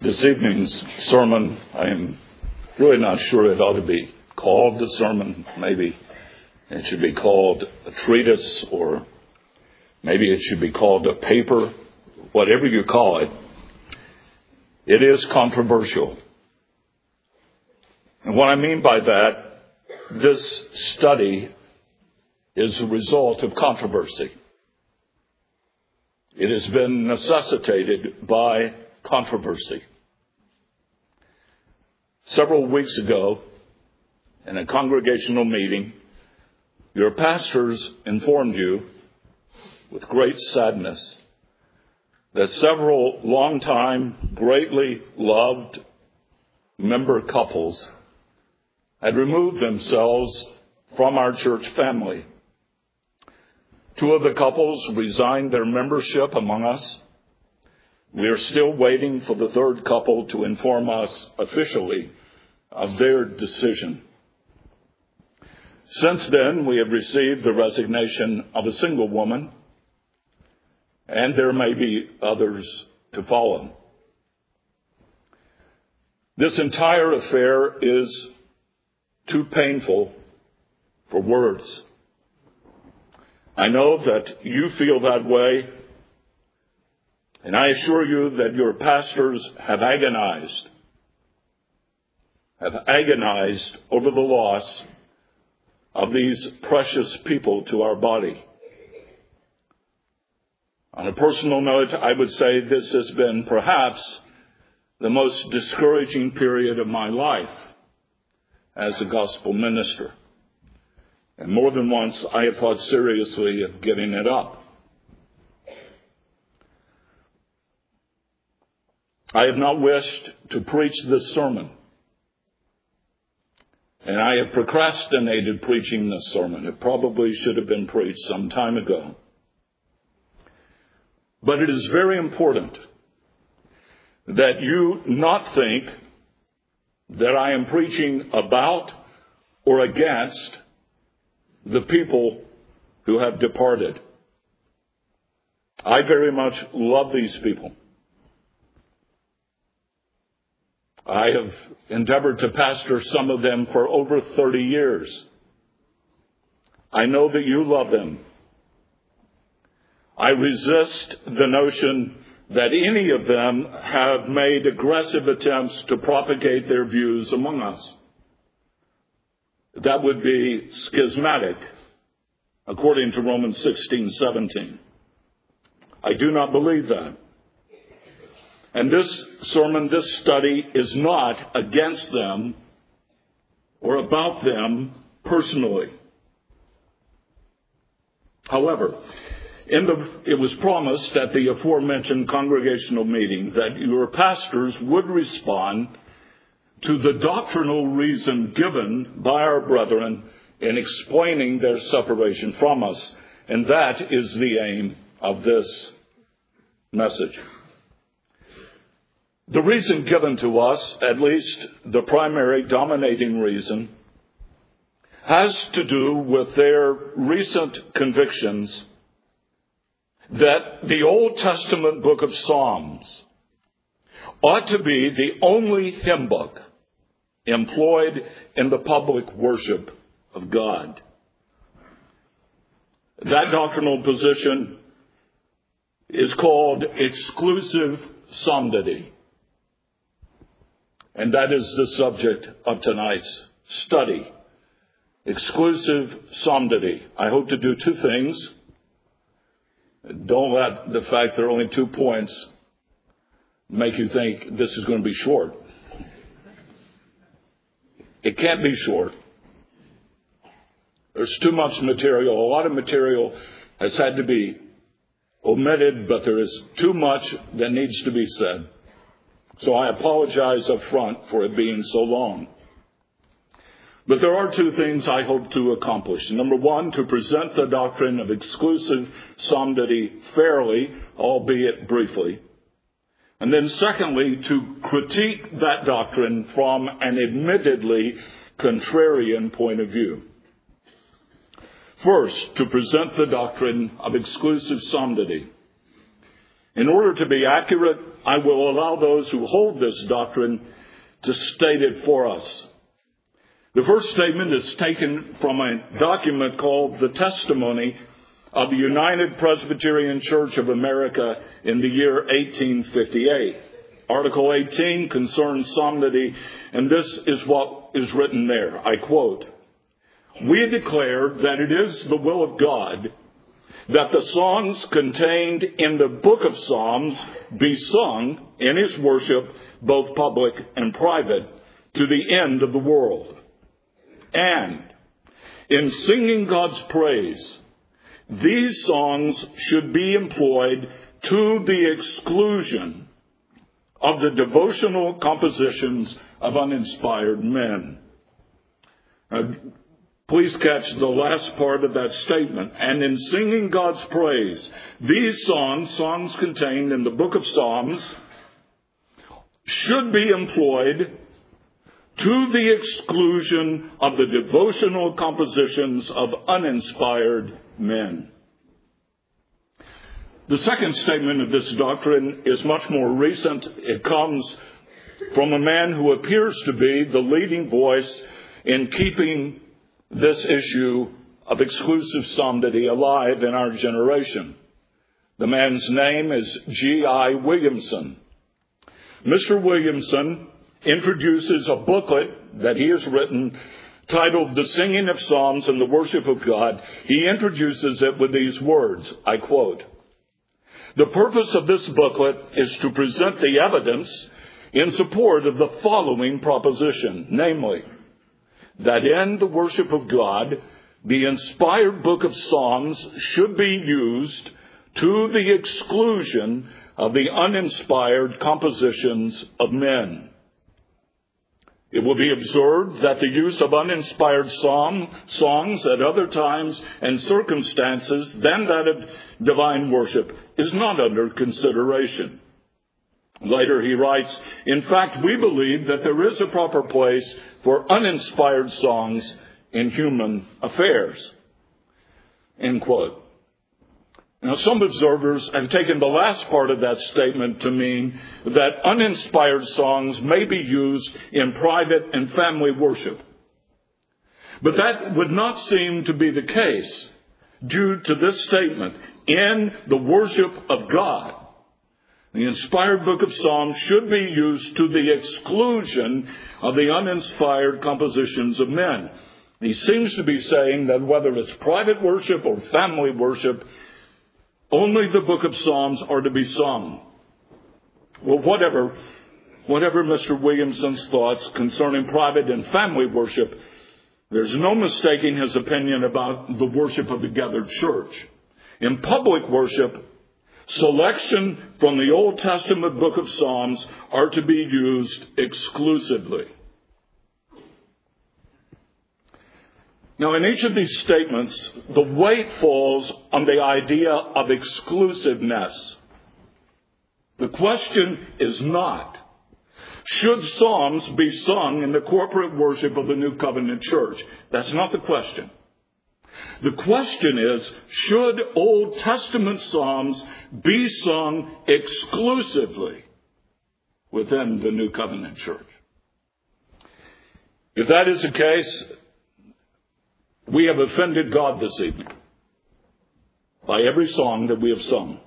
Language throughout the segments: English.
This evening's sermon, I am really not sure it ought to be called a sermon. Maybe it should be called a treatise, or maybe it should be called a paper. Whatever you call it, it is controversial. And what I mean by that, this study is a result of controversy. It has been necessitated by controversy. Several weeks ago, in a congregational meeting, your pastors informed you with great sadness that several longtime, greatly loved member couples had removed themselves from our church family. Two of the couples resigned their membership among us. We are still waiting for the third couple to inform us officially of their decision. Since then, we have received the resignation of a single woman, and there may be others to follow. This entire affair is too painful for words. I know that you feel that way, and I assure you that your pastors have agonized over the loss of these precious people to our body. On a personal note, I would say this has been perhaps the most discouraging period of my life as a gospel minister. And more than once, I have thought seriously of giving it up. I have not wished to preach this sermon, and I have procrastinated preaching this sermon. It probably should have been preached some time ago. But it is very important that you not think that I am preaching about or against the people who have departed. I very much love these people. I have endeavored to pastor some of them for over 30 years. I know that you love them. I resist the notion that any of them have made aggressive attempts to propagate their views among us. That would be schismatic, according to Romans 16:17. I do not believe that. And this sermon, this study, is not against them or about them personally. However, it was promised at the aforementioned congregational meeting that your pastors would respond to the doctrinal reason given by our brethren in explaining their separation from us. And that is the aim of this message. The reason given to us, at least the primary dominating reason, has to do with their recent convictions that the Old Testament book of Psalms ought to be the only hymn book employed in the public worship of God. That doctrinal position is called exclusive psalmody. And that is the subject of tonight's study. Exclusive psalmody. I hope to do two things. Don't let the fact there are only 2 points make you think this is going to be short. It can't be short. There's too much material. A lot of material has had to be omitted, but there is too much that needs to be said. So I apologize up front for it being so long. But there are two things I hope to accomplish. Number one, to present the doctrine of exclusive psalmody fairly, albeit briefly. And then secondly, to critique that doctrine from an admittedly contrarian point of view. First, to present the doctrine of exclusive psalmody. In order to be accurate I will allow those who hold this doctrine to state it for us. The first statement is taken from a document called The Testimony of the United Presbyterian Church of America in the year 1858. Article 18 concerns solemnity, and this is what is written there. I quote, "We declare that it is the will of God that the songs contained in the book of Psalms be sung in his worship, both public and private, to the end of the world. And in singing God's praise, these songs should be employed to the exclusion of the devotional compositions of uninspired men." Please catch the last part of that statement. And in singing God's praise, these songs contained in the book of Psalms, should be employed to the exclusion of the devotional compositions of uninspired men. The second statement of this doctrine is much more recent. It comes from a man who appears to be the leading voice in keeping this issue of exclusive psalmody alive in our generation. The man's name is G.I. Williamson. Mr. Williamson introduces a booklet that he has written titled The Singing of Psalms and the Worship of God. He introduces it with these words, I quote, "The purpose of this booklet is to present the evidence in support of the following proposition, namely, that in the worship of God, the inspired book of Psalms should be used to the exclusion of the uninspired compositions of men. It will be observed that the use of uninspired songs at other times and circumstances than that of divine worship is not under consideration." Later he writes, "In fact, we believe that there is a proper place for uninspired songs in human affairs." End quote. Now, some observers have taken the last part of that statement to mean that uninspired songs may be used in private and family worship. But that would not seem to be the case due to this statement, in the worship of God. The inspired book of Psalms should be used to the exclusion of the uninspired compositions of men. He seems to be saying that whether it's private worship or family worship, only the book of Psalms are to be sung. Well, whatever Mr. Williamson's thoughts concerning private and family worship, there's no mistaking his opinion about the worship of the gathered church. In public worship, selection from the Old Testament book of Psalms are to be used exclusively. Now, in each of these statements, the weight falls on the idea of exclusiveness. The question is not, should psalms be sung in the corporate worship of the New Covenant Church? That's not the question. The question is, should Old Testament psalms be sung exclusively within the New Covenant Church? If that is the case, we have offended God this evening by every song that we have sung.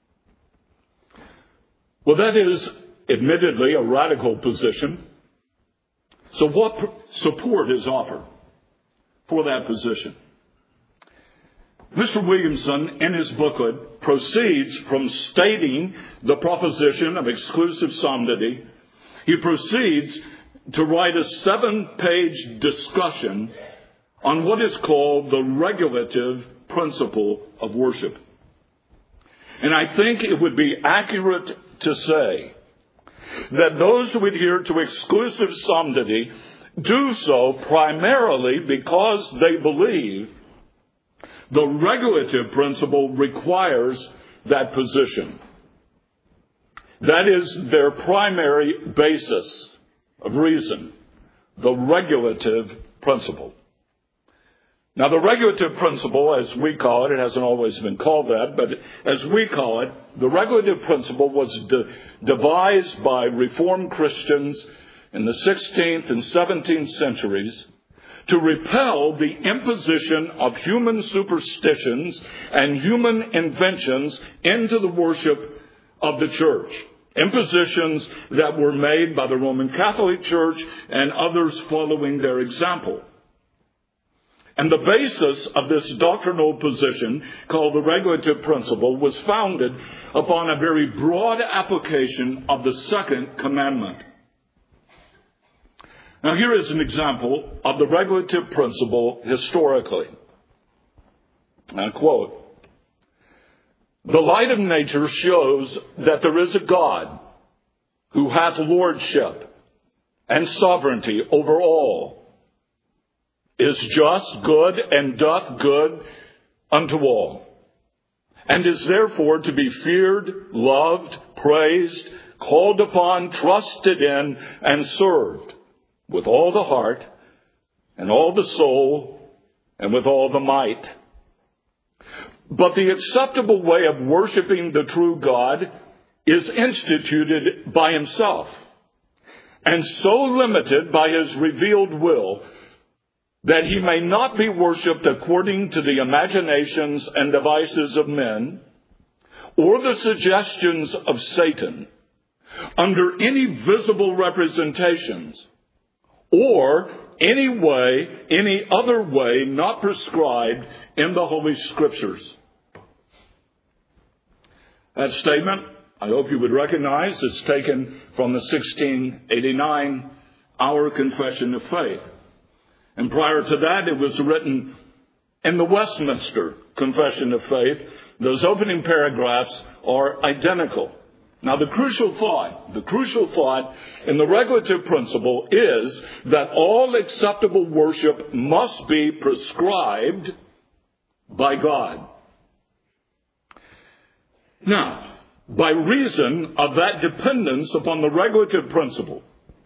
Well, that is admittedly a radical position. So what support is offered for that position? Mr. Williamson, in his booklet, proceeds from stating the proposition of exclusive psalmody. He proceeds to write a 7-page discussion on what is called the regulative principle of worship. And I think it would be accurate to say that those who adhere to exclusive psalmody do so primarily because they believe the regulative principle requires that position. That is their primary basis of reason, the regulative principle. Now, the regulative principle, as we call it, it hasn't always been called that, but as we call it, the regulative principle was devised by Reformed Christians in the 16th and 17th centuries to repel the imposition of human superstitions and human inventions into the worship of the church. Impositions that were made by the Roman Catholic Church and others following their example. And the basis of this doctrinal position, called the regulative principle, was founded upon a very broad application of the second commandment. Now, here is an example of the regulative principle historically. I quote, "The light of nature shows that there is a God who hath lordship and sovereignty over all, is just, good, and doth good unto all, and is therefore to be feared, loved, praised, called upon, trusted in, and served with all the heart, and all the soul, and with all the might. But the acceptable way of worshiping the true God is instituted by himself, and so limited by his revealed will, that he may not be worshipped according to the imaginations and devices of men, or the suggestions of Satan, under any visible representations, or any other way not prescribed in the Holy Scriptures." That statement, I hope you would recognize, is taken from the 1689 Our Confession of Faith. And prior to that, it was written in the Westminster Confession of Faith. Those opening paragraphs are identical. Now, the crucial thought in the regulative principle is that all acceptable worship must be prescribed by God. Now, by reason of that dependence upon the regulative principle,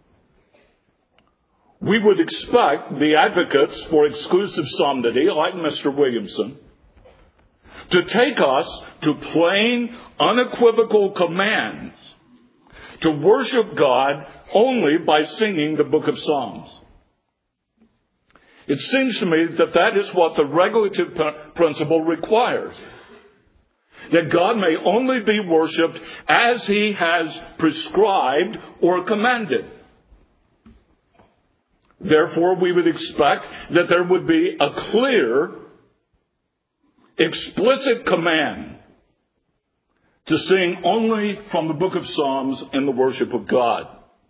we would expect the advocates for exclusive solemnity, like Mr. Williamson, to take us to plain, unequivocal commands to worship God only by singing the book of Psalms. It seems to me that that is what the regulative principle requires. That God may only be worshipped as he has prescribed or commanded. Therefore, we would expect that there would be a clear, explicit command to sing only from the book of Psalms in the worship of God.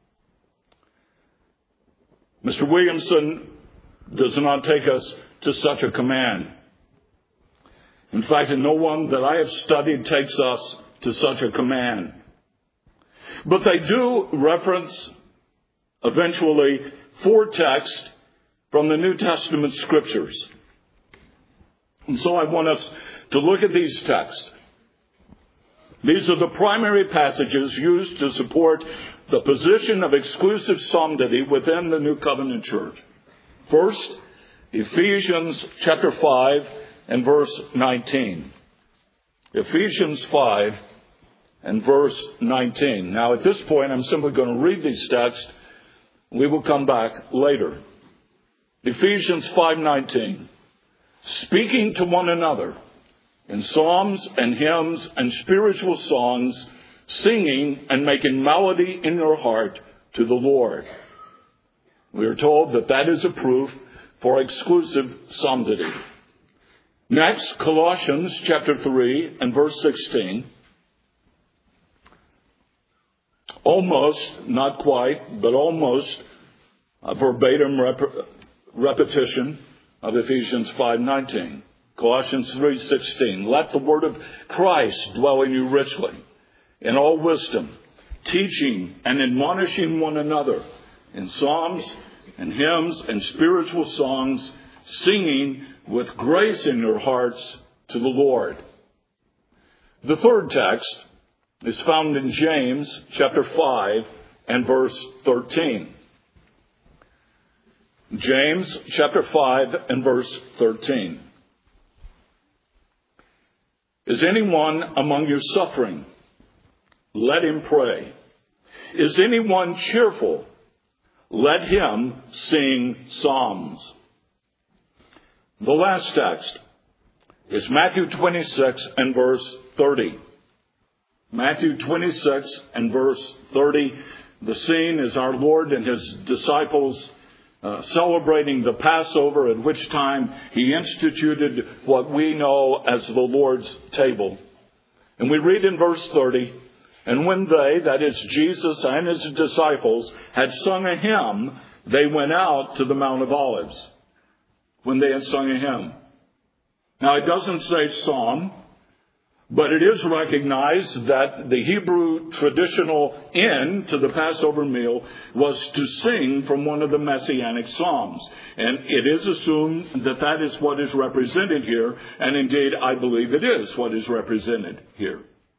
Mr. Williamson does not take us to such a command. In fact, no one that I have studied takes us to such a command. But they do reference, eventually, 4 texts from the New Testament Scriptures. And so I want us to look at these texts. These are the primary passages used to support the position of exclusive solemnity within the New Covenant Church. First, Ephesians chapter 5 and verse 19. Ephesians 5 and verse 19. Now, at this point, I'm simply going to read these texts. We will come back later. Ephesians 5:19. "Speaking to one another in psalms and hymns and spiritual songs, singing and making melody in your heart to the Lord." We are told that that is a proof for exclusive solemnity. Next, Colossians chapter 3 and verse 16. Almost, not quite, but almost a verbatim repetition of Ephesians 5:19. Colossians 3:16. "Let the word of Christ dwell in you richly, in all wisdom, teaching and admonishing one another in psalms and hymns and spiritual songs, singing with grace in your hearts to the Lord." The third text is found in James chapter 5 and verse 13. James chapter 5 and verse 13. Is anyone among you suffering? Let him pray. Is anyone cheerful? Let him sing psalms. The last text is Matthew 26 and verse 30. Matthew 26 and verse 30. The scene is our Lord and his disciples celebrating the Passover, at which time he instituted what we know as the Lord's table. And we read in verse 30, and when they, that is Jesus and his disciples, had sung a hymn, they went out to the Mount of Olives. When they had sung a hymn. Now it doesn't say psalm, but it is recognized that the Hebrew traditional end to the Passover meal was to sing from one of the Messianic Psalms. And it is assumed that that is what is represented here. And indeed, I believe it is what is represented here.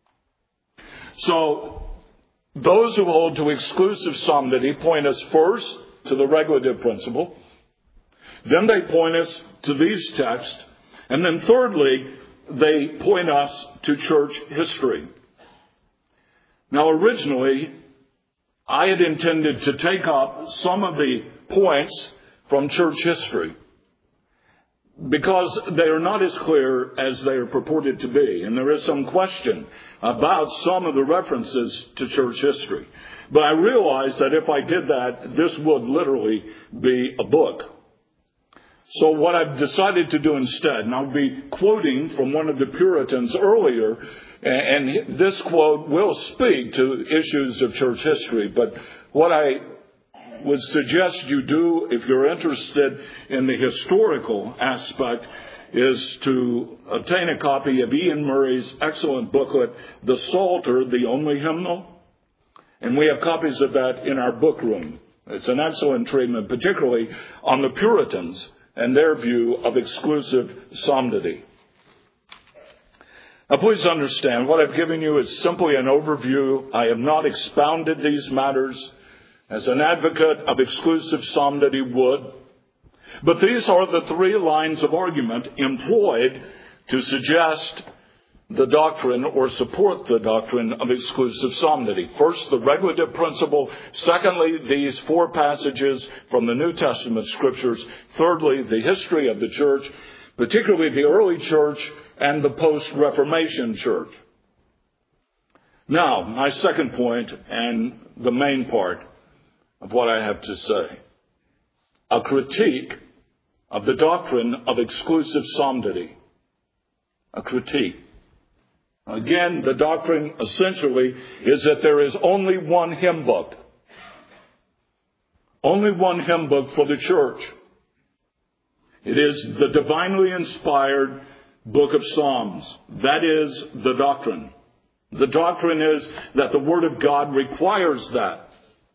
So, those who hold to exclusive psalmody point us first to the regulative principle. Then they point us to these texts. And then thirdly, they point us to church history. Now, originally, I had intended to take up some of the points from church history because they are not as clear as they are purported to be. And there is some question about some of the references to church history. But I realized that if I did that, this would literally be a book. So what I've decided to do instead, and I'll be quoting from one of the Puritans earlier, and this quote will speak to issues of church history, but what I would suggest you do if you're interested in the historical aspect is to obtain a copy of Ian Murray's excellent booklet, The Psalter, the Only Hymnal, and we have copies of that in our book room. It's an excellent treatment, particularly on the Puritans and their view of exclusive psalmody. Now please understand, what I've given you is simply an overview. I have not expounded these matters as an advocate of exclusive psalmody would. But these are the three lines of argument employed to suggest the doctrine or support the doctrine of exclusive psalmody. First, the regulative principle. Secondly, these four passages from the New Testament scriptures. Thirdly, the history of the church, particularly the early church and the post-Reformation church. Now, my second point and the main part of what I have to say. A critique of the doctrine of exclusive psalmody. A critique. Again, the doctrine essentially is that there is only one hymn book. Only one hymn book for the church. It is the divinely inspired book of Psalms. That is the doctrine. The doctrine is that the Word of God requires that.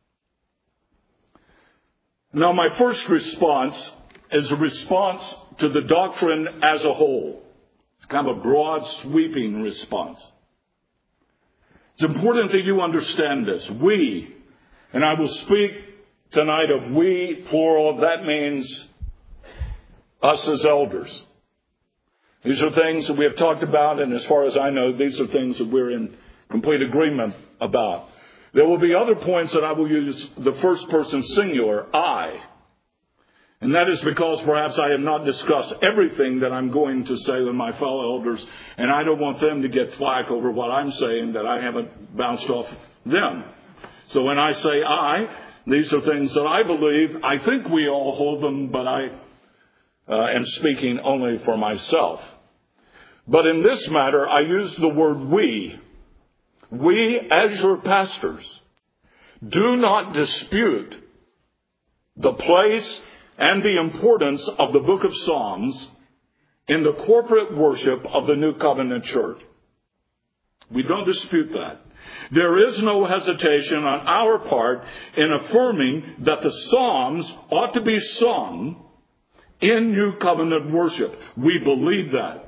Now, my first response is a response to the doctrine as a whole. It's kind of a broad, sweeping response. It's important that you understand this. We, and I will speak tonight of we, plural, that means us as elders. These are things that we have talked about, and as far as I know, these are things that we're in complete agreement about. There will be other points that I will use the first person singular, I. And that is because perhaps I have not discussed everything that I'm going to say with my fellow elders, and I don't want them to get flack over what I'm saying that I haven't bounced off them. So when I say I, these are things that I believe. I think we all hold them, but I am speaking only for myself. But in this matter, I use the word we. We, as your pastors, do not dispute the place and the importance of the book of Psalms in the corporate worship of the New Covenant Church. We don't dispute that. There is no hesitation on our part in affirming that the Psalms ought to be sung in New Covenant worship. We believe that.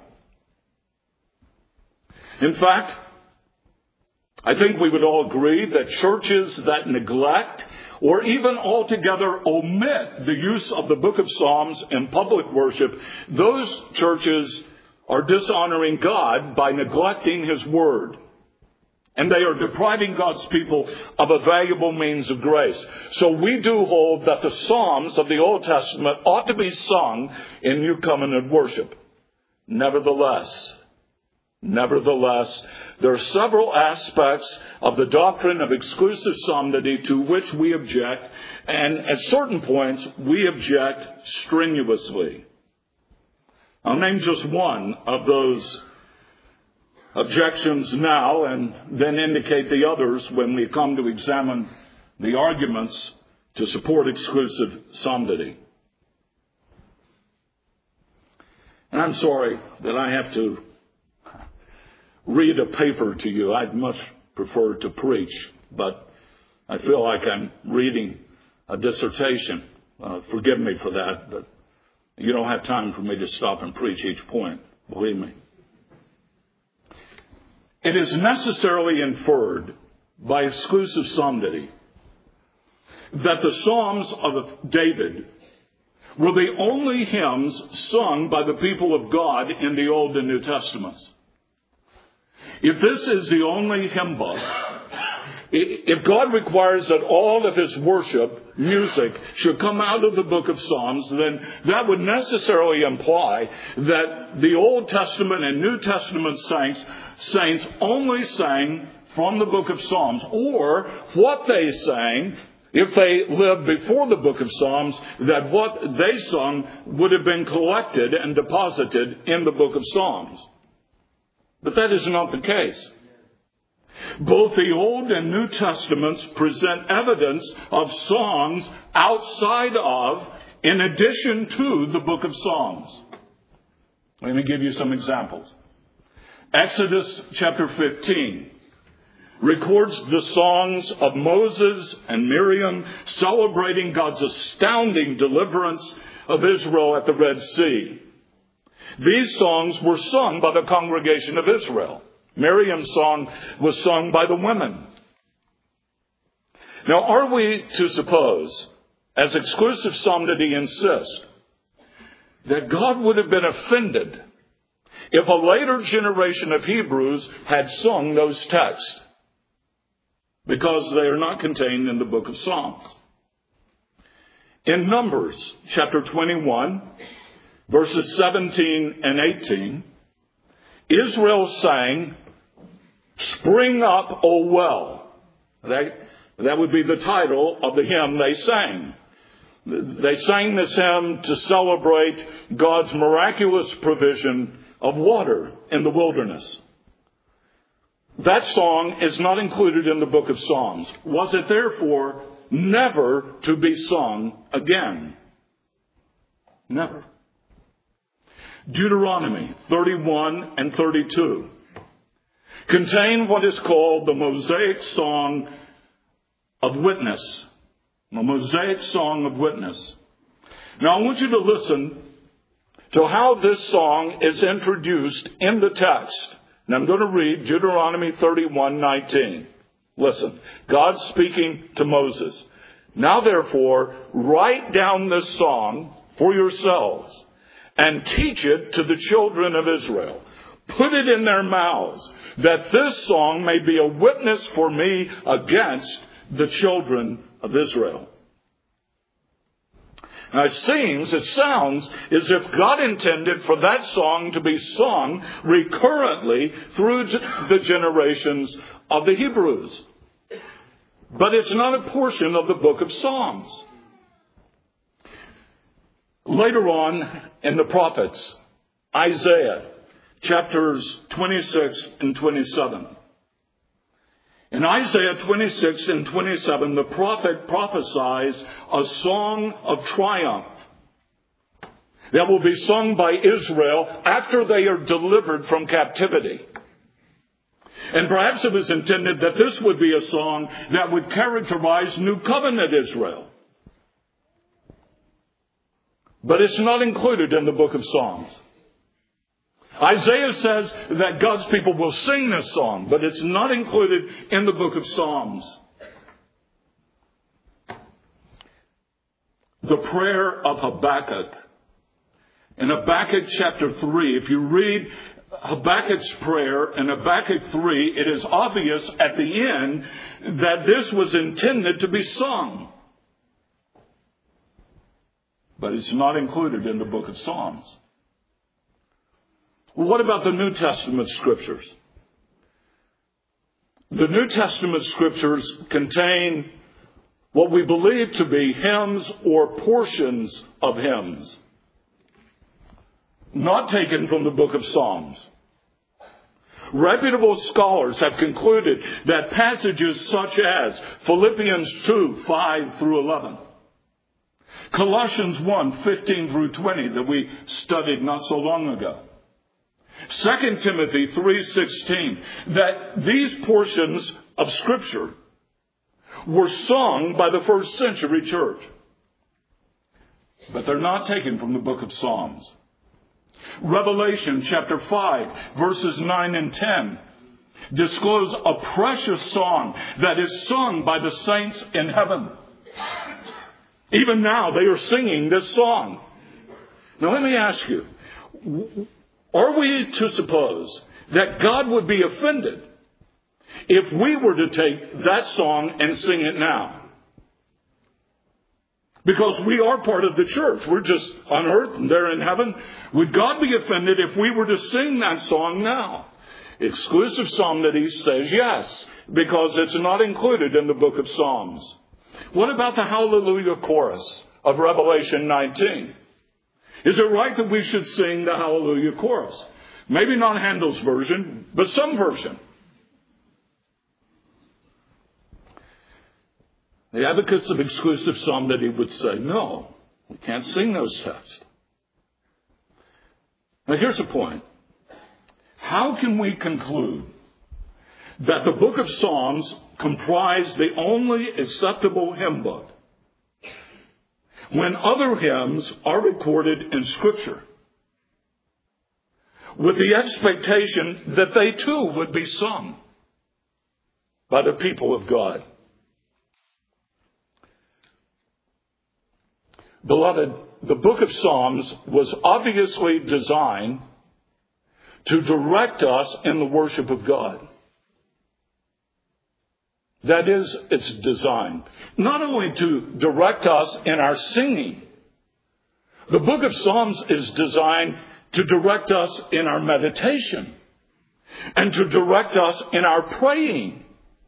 In fact, I think we would all agree that churches that neglect or even altogether omit the use of the book of Psalms in public worship, those churches are dishonoring God by neglecting His Word. And they are depriving God's people of a valuable means of grace. So we do hold that the Psalms of the Old Testament ought to be sung in New Covenant worship. Nevertheless, there are several aspects of the doctrine of exclusive psalmody to which we object, and at certain points we object strenuously. I'll name just one of those objections now and then indicate the others when we come to examine the arguments to support exclusive psalmody. And I'm sorry that I have to read a paper to you. I'd much prefer to preach, but I feel like I'm reading a dissertation. Forgive me for that, but you don't have time for me to stop and preach each point, believe me. It is necessarily inferred by exclusive psalmody that the Psalms of David were the only hymns sung by the people of God in the Old and New Testaments. If this is the only hymn book, if God requires that all of His worship music should come out of the book of Psalms, then that would necessarily imply that the Old Testament and New Testament saints only sang from the book of Psalms, or what they sang, if they lived before the book of Psalms, that what they sung would have been collected and deposited in the book of Psalms. But that is not the case. Both the Old and New Testaments present evidence of songs outside of, in addition to, the book of Psalms. Let me give you some examples. Exodus chapter 15 records the songs of Moses and Miriam celebrating God's astounding deliverance of Israel at the Red Sea. These songs were sung by the congregation of Israel. Miriam's song was sung by the women. Now, are we to suppose, as exclusive psalmody insists, that God would have been offended if a later generation of Hebrews had sung those texts, because they are not contained in the book of Psalms? In Numbers chapter 21, verses 17 and 18, Israel sang, "Spring up, O well." That would be the title of the hymn they sang. They sang this hymn to celebrate God's miraculous provision of water in the wilderness. That song is not included in the book of Psalms. Was it therefore never to be sung again? Never. Deuteronomy 31 and 32 contain what is called the Mosaic Song of Witness. The Mosaic Song of Witness. Now I want you to listen to how this song is introduced in the text. And I'm going to read Deuteronomy 31:19. Listen, God speaking to Moses. "Now therefore, write down this song for yourselves and teach it to the children of Israel. Put it in their mouths, that this song may be a witness for me against the children of Israel." Now it sounds as if God intended for that song to be sung recurrently through the generations of the Hebrews. But it's not a portion of the book of Psalms. Later on in the prophets, Isaiah, chapters 26 and 27. In Isaiah 26 and 27, the prophet prophesies a song of triumph that will be sung by Israel after they are delivered from captivity. And perhaps it was intended that this would be a song that would characterize New Covenant Israel. But it's not included in the book of Psalms. Isaiah says that God's people will sing this song, but it's not included in the book of Psalms. the prayer of Habakkuk. In Habakkuk chapter 3, if you read Habakkuk's prayer in Habakkuk 3, it is obvious at the end that this was intended to be sung. But it's not included in the book of Psalms. Well, what about the New Testament scriptures? The New Testament scriptures contain what we believe to be hymns or portions of hymns, not taken from the book of Psalms. Reputable scholars have concluded that passages such as Philippians 2, 5 through 11, Colossians 1, 15 through 20 that we studied not so long ago, 2 Timothy 3:16, that these portions of Scripture were sung by the first century church. But they're not taken from the book of Psalms. Revelation chapter 5, verses 9 and 10 disclose a precious song that is sung by the saints in heaven. Even now they are singing this song. Now let me ask you, are we to suppose that God would be offended if we were to take that song and sing it now? Because we are part of the church. We're just on earth and they're in heaven. Would God be offended if we were to sing that song now? Exclusive Psalmody says yes, because it's not included in the book of Psalms. What about the Hallelujah chorus of Revelation 19? Is it right that we should sing the Hallelujah chorus? Maybe not Handel's version, but some version. The advocates of exclusive psalmody would say, no, we can't sing those texts. Now here's the point. How can we conclude that the book of Psalms comprise the only acceptable hymn book when other hymns are recorded in Scripture, with the expectation that they too would be sung by the people of God? Beloved, the book of Psalms was obviously designed to direct us in the worship of God. That is its design. Not only to direct us in our singing. The book of Psalms is designed to direct us in our meditation and to direct us in our praying.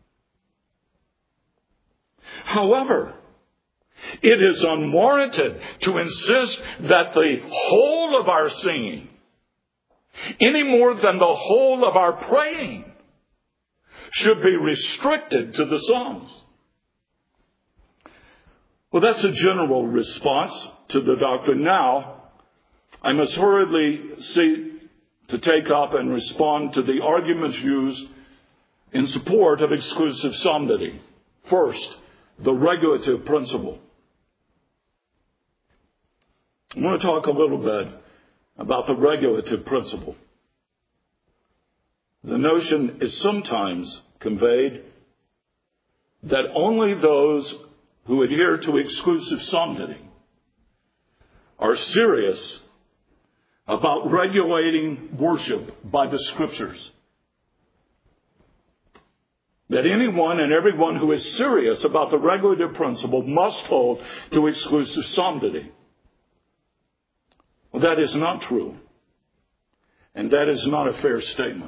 However, it is unwarranted to insist that the whole of our singing, any more than the whole of our praying, should be restricted to the Psalms. Well, that's a general response to the doctrine. Now, I must hurriedly seek to take up and respond to the arguments used in support of exclusive psalmody. First, the regulative principle. I want to talk a little bit about the regulative principle. The notion is sometimes conveyed that only those who adhere to exclusive psalmody are serious about regulating worship by the Scriptures. That anyone and everyone who is serious about the regulative principle must hold to exclusive psalmody. Well, that is not true. And that is not a fair statement.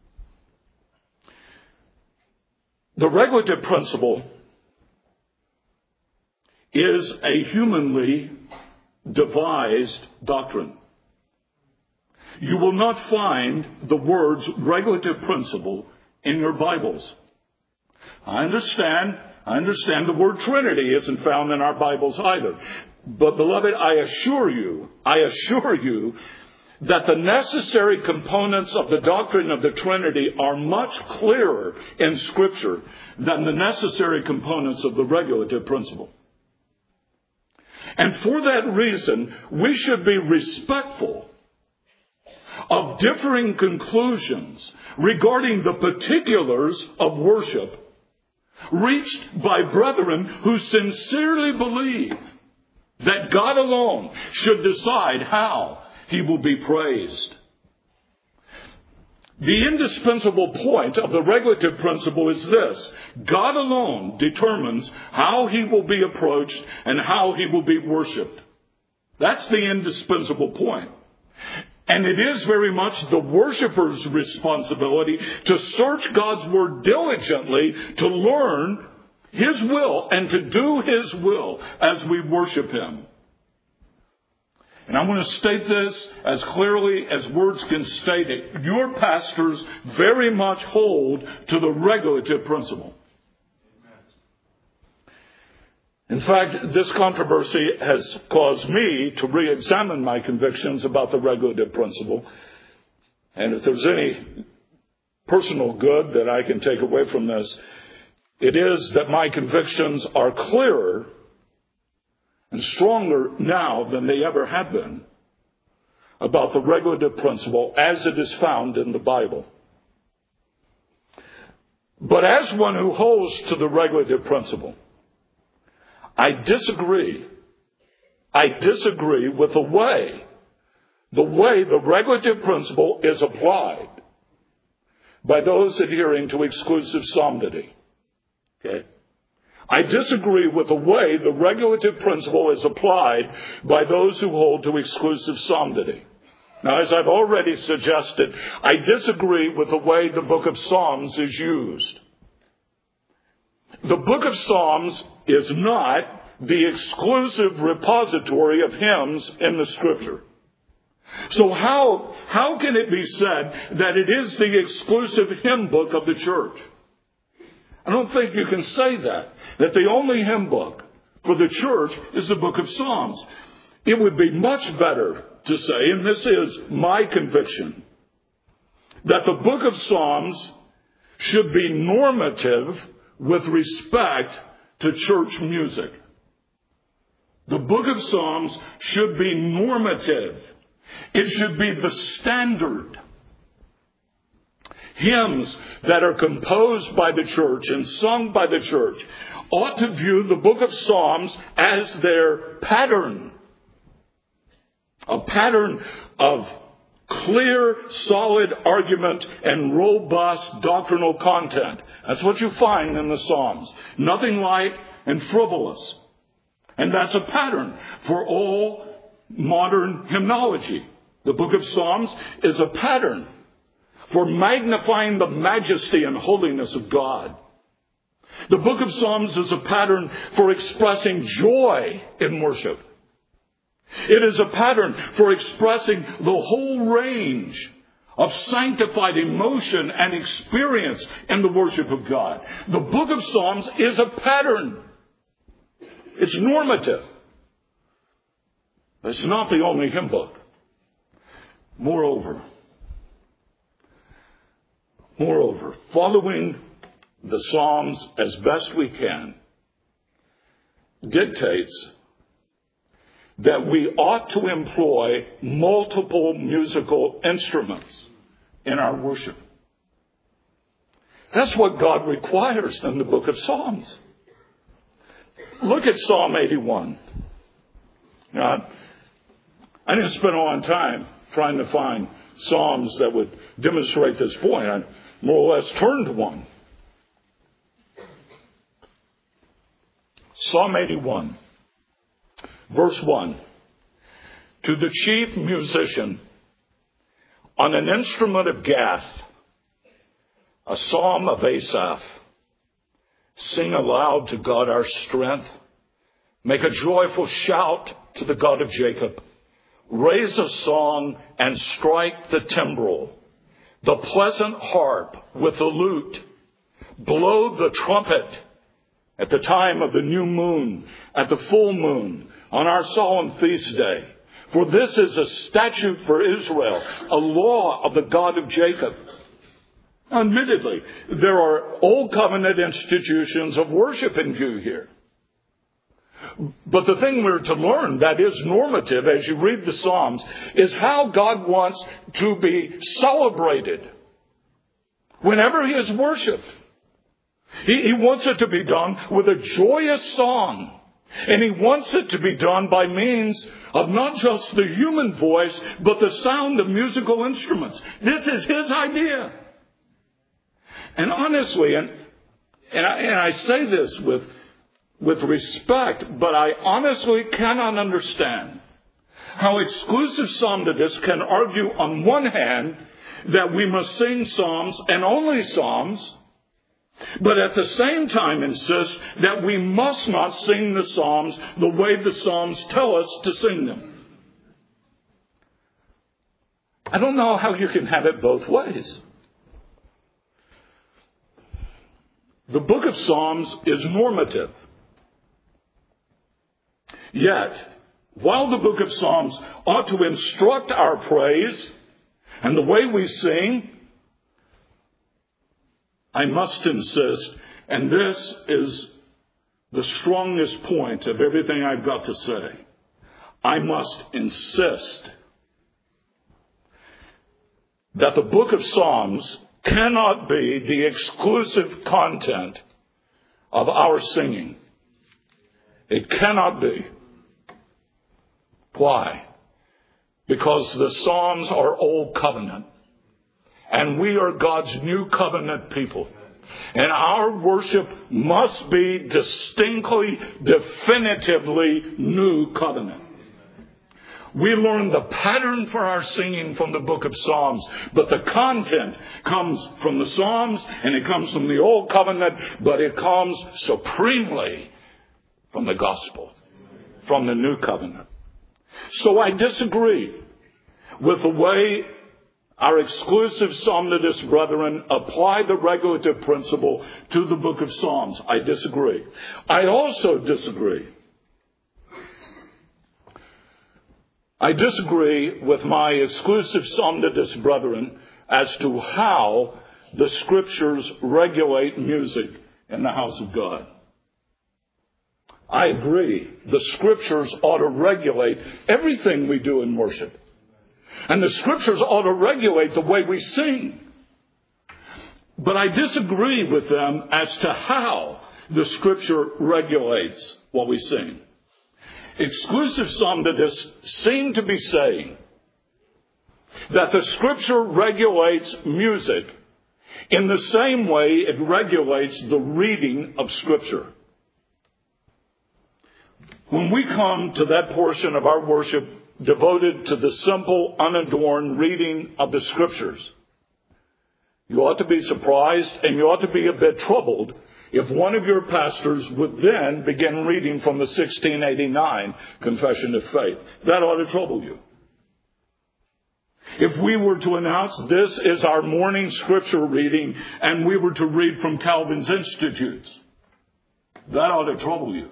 The regulative principle is a humanly devised doctrine. You will not find the words regulative principle in your Bibles. I understand the word Trinity isn't found in our Bibles either. But beloved, I assure you that the necessary components of the doctrine of the Trinity are much clearer in Scripture than the necessary components of the regulative principle. And for that reason, we should be respectful of differing conclusions regarding the particulars of worship reached by brethren who sincerely believe that God alone should decide how he will be praised. The indispensable point of the regulative principle is this: God alone determines how he will be approached and how he will be worshipped. That's the indispensable point. And it is very much the worshiper's responsibility to search God's word diligently to learn his will and to do his will as we worship him. And I want to state this as clearly as words can state it. Your pastors very much hold to the regulative principle. In fact, this controversy has caused me to re-examine my convictions about the regulative principle. And if there's any personal good that I can take away from this, it is that my convictions are clearer and stronger now than they ever have been about the regulative principle as it is found in the Bible. But as one who holds to the regulative principle, I disagree with the way the regulative principle is applied by those adhering to exclusive psalmody. Okay? I disagree with the way the regulative principle is applied by those who hold to exclusive psalmody. Now, as I've already suggested, I disagree with the way the book of Psalms is used. The book of Psalms is not the exclusive repository of hymns in the Scripture. So how can it be said that it is the exclusive hymn book of the church? I don't think you can say that the only hymn book for the church is the book of Psalms. It would be much better to say, and this is my conviction, that the book of Psalms should be normative with respect to church music. The book of Psalms should be normative. It should be the standard. Hymns that are composed by the church and sung by the church ought to view the book of Psalms as their pattern. A pattern of clear, solid argument and robust doctrinal content. That's what you find in the Psalms. Nothing light and frivolous. And that's a pattern for all modern hymnology. The book of Psalms is a pattern for magnifying the majesty and holiness of God. The book of Psalms is a pattern for expressing joy in worship. It is a pattern for expressing the whole range of sanctified emotion and experience in the worship of God. The book of Psalms is a pattern. It's normative. It's not the only hymn book. Moreover, following the Psalms as best we can dictates that we ought to employ multiple musical instruments in our worship. That's what God requires in the book of Psalms. Look at Psalm 81. Now, I didn't spend a long time trying to find Psalms that would demonstrate this point. I more or less turned to one. Psalm 81, verse 1. To the chief musician on an instrument of Gath, a psalm of Asaph. Sing aloud to God our strength. Make a joyful shout to the God of Jacob. Raise a song and strike the timbrel, the pleasant harp with the lute. Blow the trumpet at the time of the new moon, at the full moon, on our solemn feast day. For this is a statute for Israel, a law of the God of Jacob. Admittedly, there are old covenant institutions of worship in view here. But the thing we're to learn that is normative as you read the Psalms is how God wants to be celebrated whenever he is worshipped. He wants it to be done with a joyous song And He wants it to be done by means of not just the human voice, but the sound of musical instruments. This is His idea. And honestly, and I say this with respect, but I honestly cannot understand how exclusive psalmists can argue on one hand that we must sing psalms and only psalms, but at the same time insist that we must not sing the psalms the way the psalms tell us to sing them. I don't know how you can have it both ways. The book of Psalms is normative. Yet, while the book of Psalms ought to instruct our praise and the way we sing, I must insist, and this is the strongest point of everything I've got to say, I must insist that the book of Psalms cannot be the exclusive content of our singing. It cannot be. Why? Because the Psalms are Old Covenant. And we are God's new covenant people. And our worship must be distinctly, definitively new covenant. We learn the pattern for our singing from the book of Psalms, but the content comes from the Psalms and it comes from the Old Covenant, but it comes supremely from the gospel, from the new covenant. So I disagree with the way our exclusive psalmist brethren apply the regulative principle to the book of Psalms. I disagree. I also disagree. I disagree with my exclusive psalmist brethren as to how the Scriptures regulate music in the house of God. I agree. The Scriptures ought to regulate everything we do in worship. And the Scriptures ought to regulate the way we sing. But I disagree with them as to how the Scripture regulates what we sing. Exclusive psalmists seem to be saying that the Scripture regulates music in the same way it regulates the reading of Scripture. When we come to that portion of our worship devoted to the simple, unadorned reading of the Scriptures, you ought to be surprised and you ought to be a bit troubled if one of your pastors would then begin reading from the 1689 Confession of Faith. That ought to trouble you. If we were to announce this is our morning Scripture reading and we were to read from Calvin's Institutes, that ought to trouble you.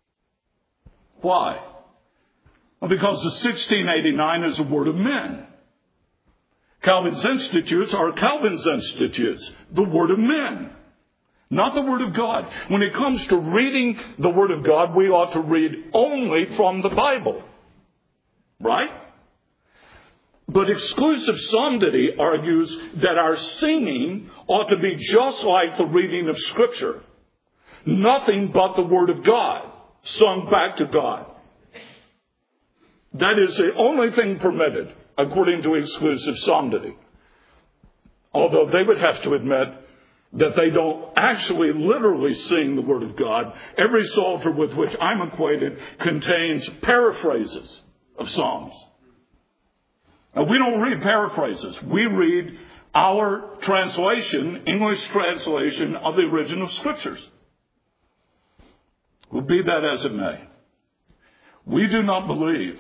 Why? Well, because the 1689 is a word of men. Calvin's Institutes are Calvin's Institutes, the word of men, not the Word of God. When it comes to reading the Word of God, we ought to read only from the Bible. Right? But exclusive psalmody argues that our singing ought to be just like the reading of Scripture. Nothing but the Word of God, sung back to God. That is the only thing permitted, according to exclusive psalmody. Although they would have to admit that they don't actually literally sing the Word of God. Every psalter with which I'm acquainted contains paraphrases of psalms. Now, we don't read paraphrases. We read our translation, English translation of the original Scriptures. Well, be that as it may, we do not believe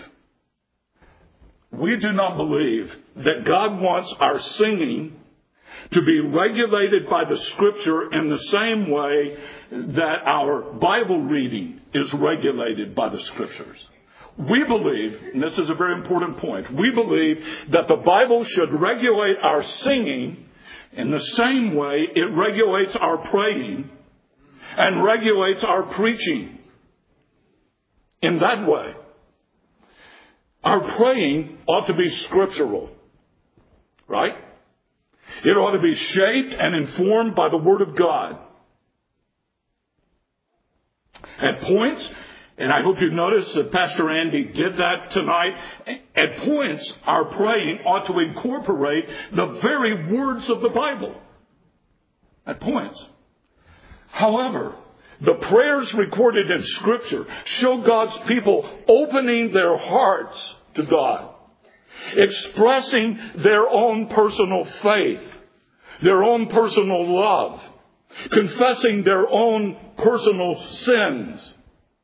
that God wants our singing to be regulated by the Scripture in the same way that our Bible reading is regulated by the Scriptures. We believe, and this is a very important point, we believe that the Bible should regulate our singing in the same way it regulates our praying and regulates our preaching. In that way, our praying ought to be scriptural, right? It ought to be shaped and informed by the Word of God. At points, And I hope you noticed that Pastor Andy did that tonight. At points, our praying ought to incorporate the very words of the Bible. At points. However, the prayers recorded in Scripture show God's people opening their hearts to God, expressing their own personal faith, their own personal love, confessing their own personal sins,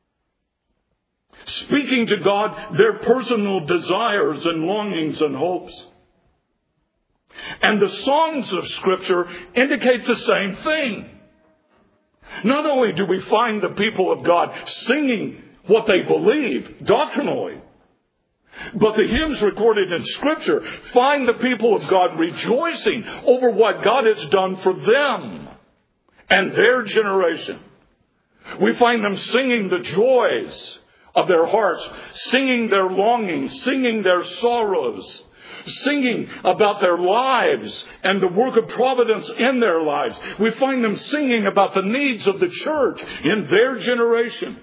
speaking to God their personal desires and longings and hopes. And the songs of Scripture indicate the same thing. Not only do we find the people of God singing what they believe doctrinally, but the hymns recorded in Scripture find the people of God rejoicing over what God has done for them and their generation. We find them singing the joys of their hearts, singing their longings, singing their sorrows, singing about their lives and the work of providence in their lives. We find them singing about the needs of the church in their generation.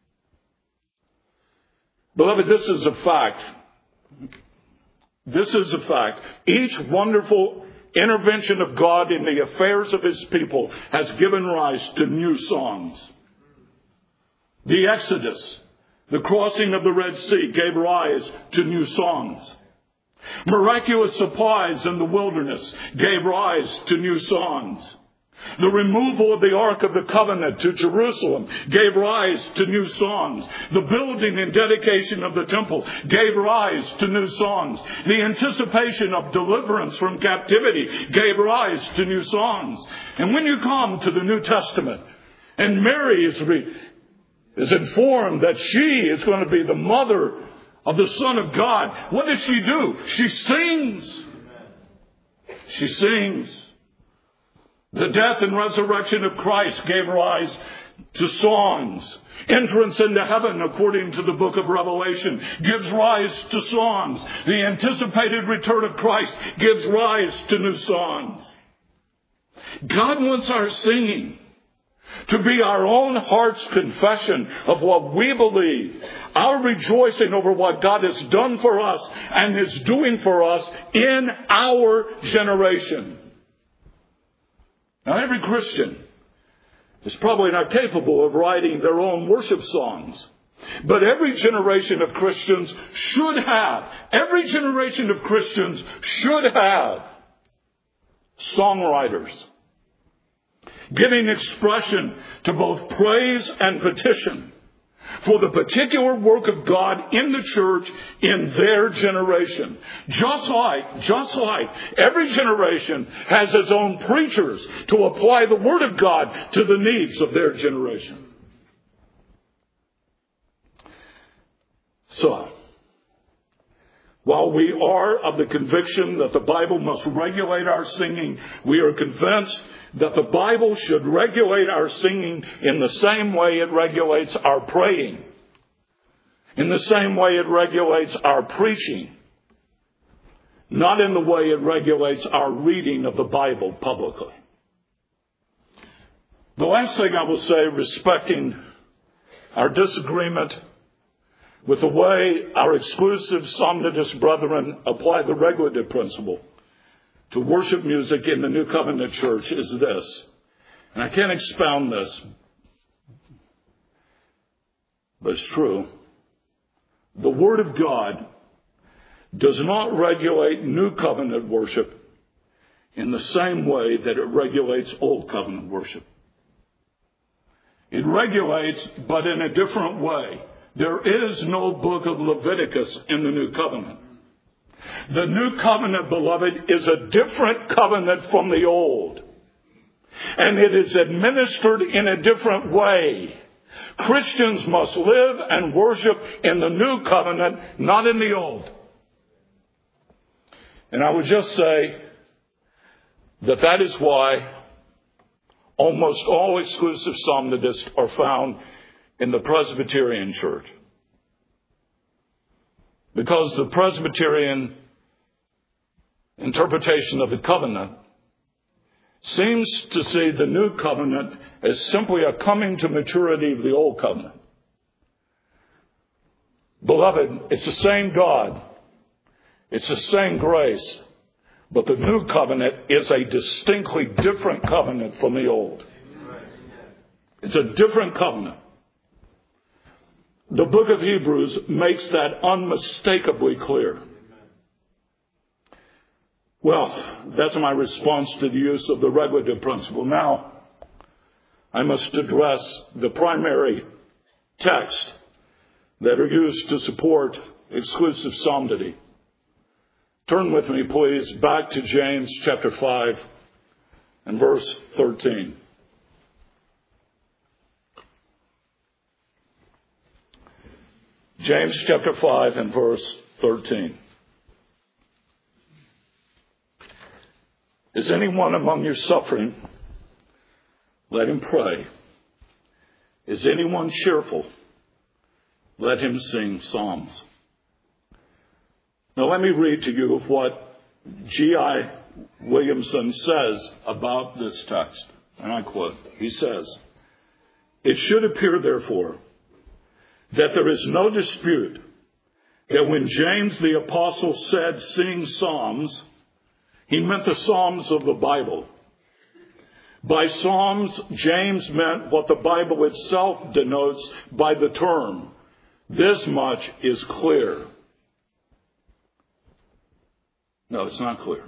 Beloved, this is a fact. This is a fact. Each wonderful intervention of God in the affairs of His people has given rise to new songs. The Exodus, the crossing of the Red Sea, gave rise to new songs. Miraculous supplies in the wilderness gave rise to new songs. The removal of the Ark of the Covenant to Jerusalem gave rise to new songs. The building and dedication of the temple gave rise to new songs. The anticipation of deliverance from captivity gave rise to new songs. And when you come to the New Testament, and Mary is informed that she is going to be the mother of the Son of God, what does she do? She sings. She sings. The death and resurrection of Christ gave rise to songs. Entrance into heaven, according to the book of Revelation, gives rise to songs. The anticipated return of Christ gives rise to new songs. God wants our singing to be our own heart's confession of what we believe, our rejoicing over what God has done for us and is doing for us in our generation. Now, every Christian is probably not capable of writing their own worship songs. But every generation of Christians should have songwriters giving expression to both praise and petition for the particular work of God in the church in their generation. Just like every generation has its own preachers to apply the Word of God to the needs of their generation. So, while we are of the conviction that the Bible must regulate our singing, we are convinced that the Bible should regulate our singing in the same way it regulates our praying, in the same way it regulates our preaching, not in the way it regulates our reading of the Bible publicly. The last thing I will say respecting our disagreement with the way our exclusive Psalmodist brethren apply the regulative principle to worship music in the New Covenant Church is this. And I can't expound this, but it's true. The Word of God does not regulate New Covenant worship in the same way that it regulates Old Covenant worship. It regulates, but in a different way. There is no book of Leviticus in the New Covenant. The New Covenant, beloved, is a different covenant from the Old. And it is administered in a different way. Christians must live and worship in the New Covenant, not in the Old. And I would just say that is why almost all exclusive Psalmodists are found in the Presbyterian Church. Because the Presbyterian interpretation of the covenant seems to see the New Covenant as simply a coming to maturity of the Old Covenant. Beloved, it's the same God. It's the same grace. But the new covenant is a distinctly different covenant from the old. It's a different covenant. The book of Hebrews makes that unmistakably clear. Well, that's my response to the use of the regulative principle. Now, I must address the primary text that are used to support exclusive psalmody. Turn with me, please, back to James chapter 5 and verse 13. James chapter 5 and verse 13. Is anyone among you suffering? Let him pray. Is anyone cheerful? Let him sing psalms. Now let me read to you what G.I. Williamson says about this text. And I quote, he says, "It should appear, therefore, that there is no dispute that when James the Apostle said sing psalms, he meant the Psalms of the Bible. By psalms, James meant what the Bible itself denotes by the term. This much is clear." No, it's not clear.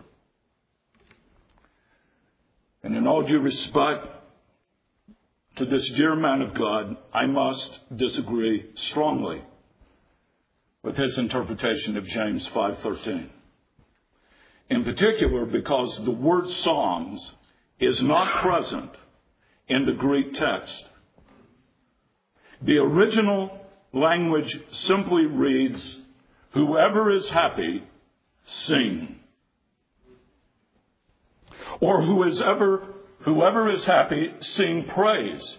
And in all due respect to this dear man of God, I must disagree strongly with his interpretation of James 5:13. In particular, because the word psalms is not present in the Greek text. The original language simply reads, "Whoever is happy, sing." Or whoever is happy, sing praise.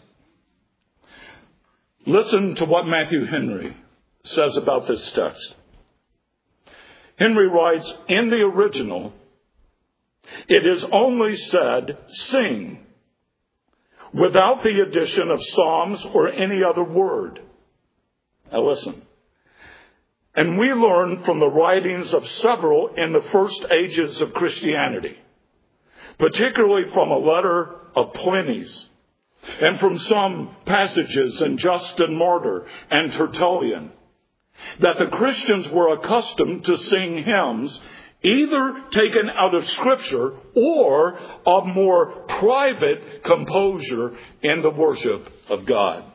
Listen to what Matthew Henry says about this text. Henry writes, "In the original, it is only said, sing, without the addition of psalms or any other word." Now listen. "And we learn from the writings of several in the first ages of Christianity, particularly from a letter of Pliny's, and from some passages in Justin Martyr and Tertullian, that the Christians were accustomed to sing hymns either taken out of Scripture or of more private composure in the worship of God."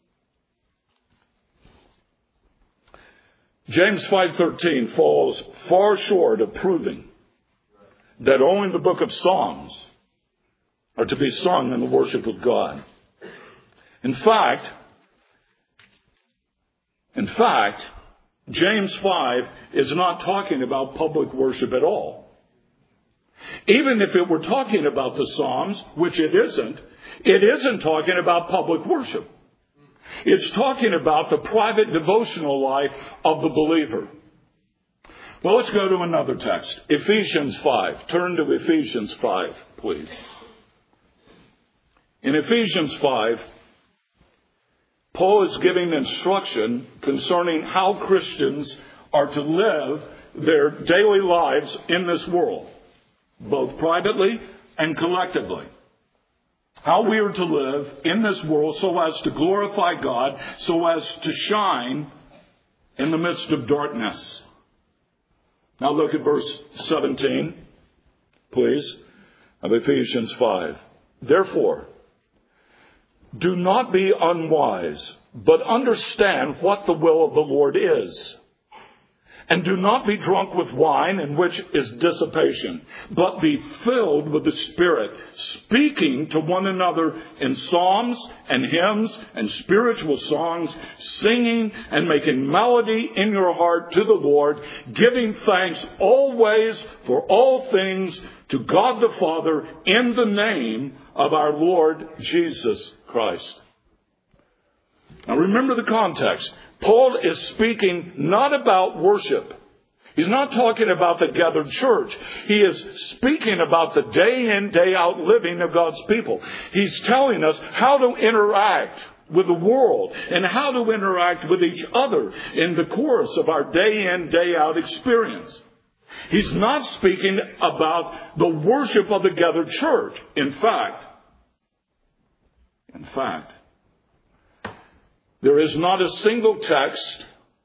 James 5:13 falls far short of proving that only the book of Psalms are to be sung in the worship of God. In fact, James 5 is not talking about public worship at all. Even if it were talking about the Psalms, which it isn't talking about public worship. It's talking about the private devotional life of the believer. Well, let's go to another text. Ephesians 5. Turn to Ephesians 5, please. In Ephesians 5, Paul is giving instruction concerning how Christians are to live their daily lives in this world, both privately and collectively. How we are to live in this world so as to glorify God, so as to shine in the midst of darkness. Now look at verse 17, please, of Ephesians 5. "Therefore, do not be unwise, but understand what the will of the Lord is. And do not be drunk with wine, in which is dissipation, but be filled with the Spirit, speaking to one another in psalms and hymns and spiritual songs, singing and making melody in your heart to the Lord, giving thanks always for all things to God the Father in the name of our Lord Jesus Christ." Now remember the context. Paul is speaking not about worship. He's not talking about the gathered church. He is speaking about the day in, day out living of God's people. He's telling us how to interact with the world and how to interact with each other in the course of our day in, day out experience. He's not speaking about the worship of the gathered church. In fact, there is not a single text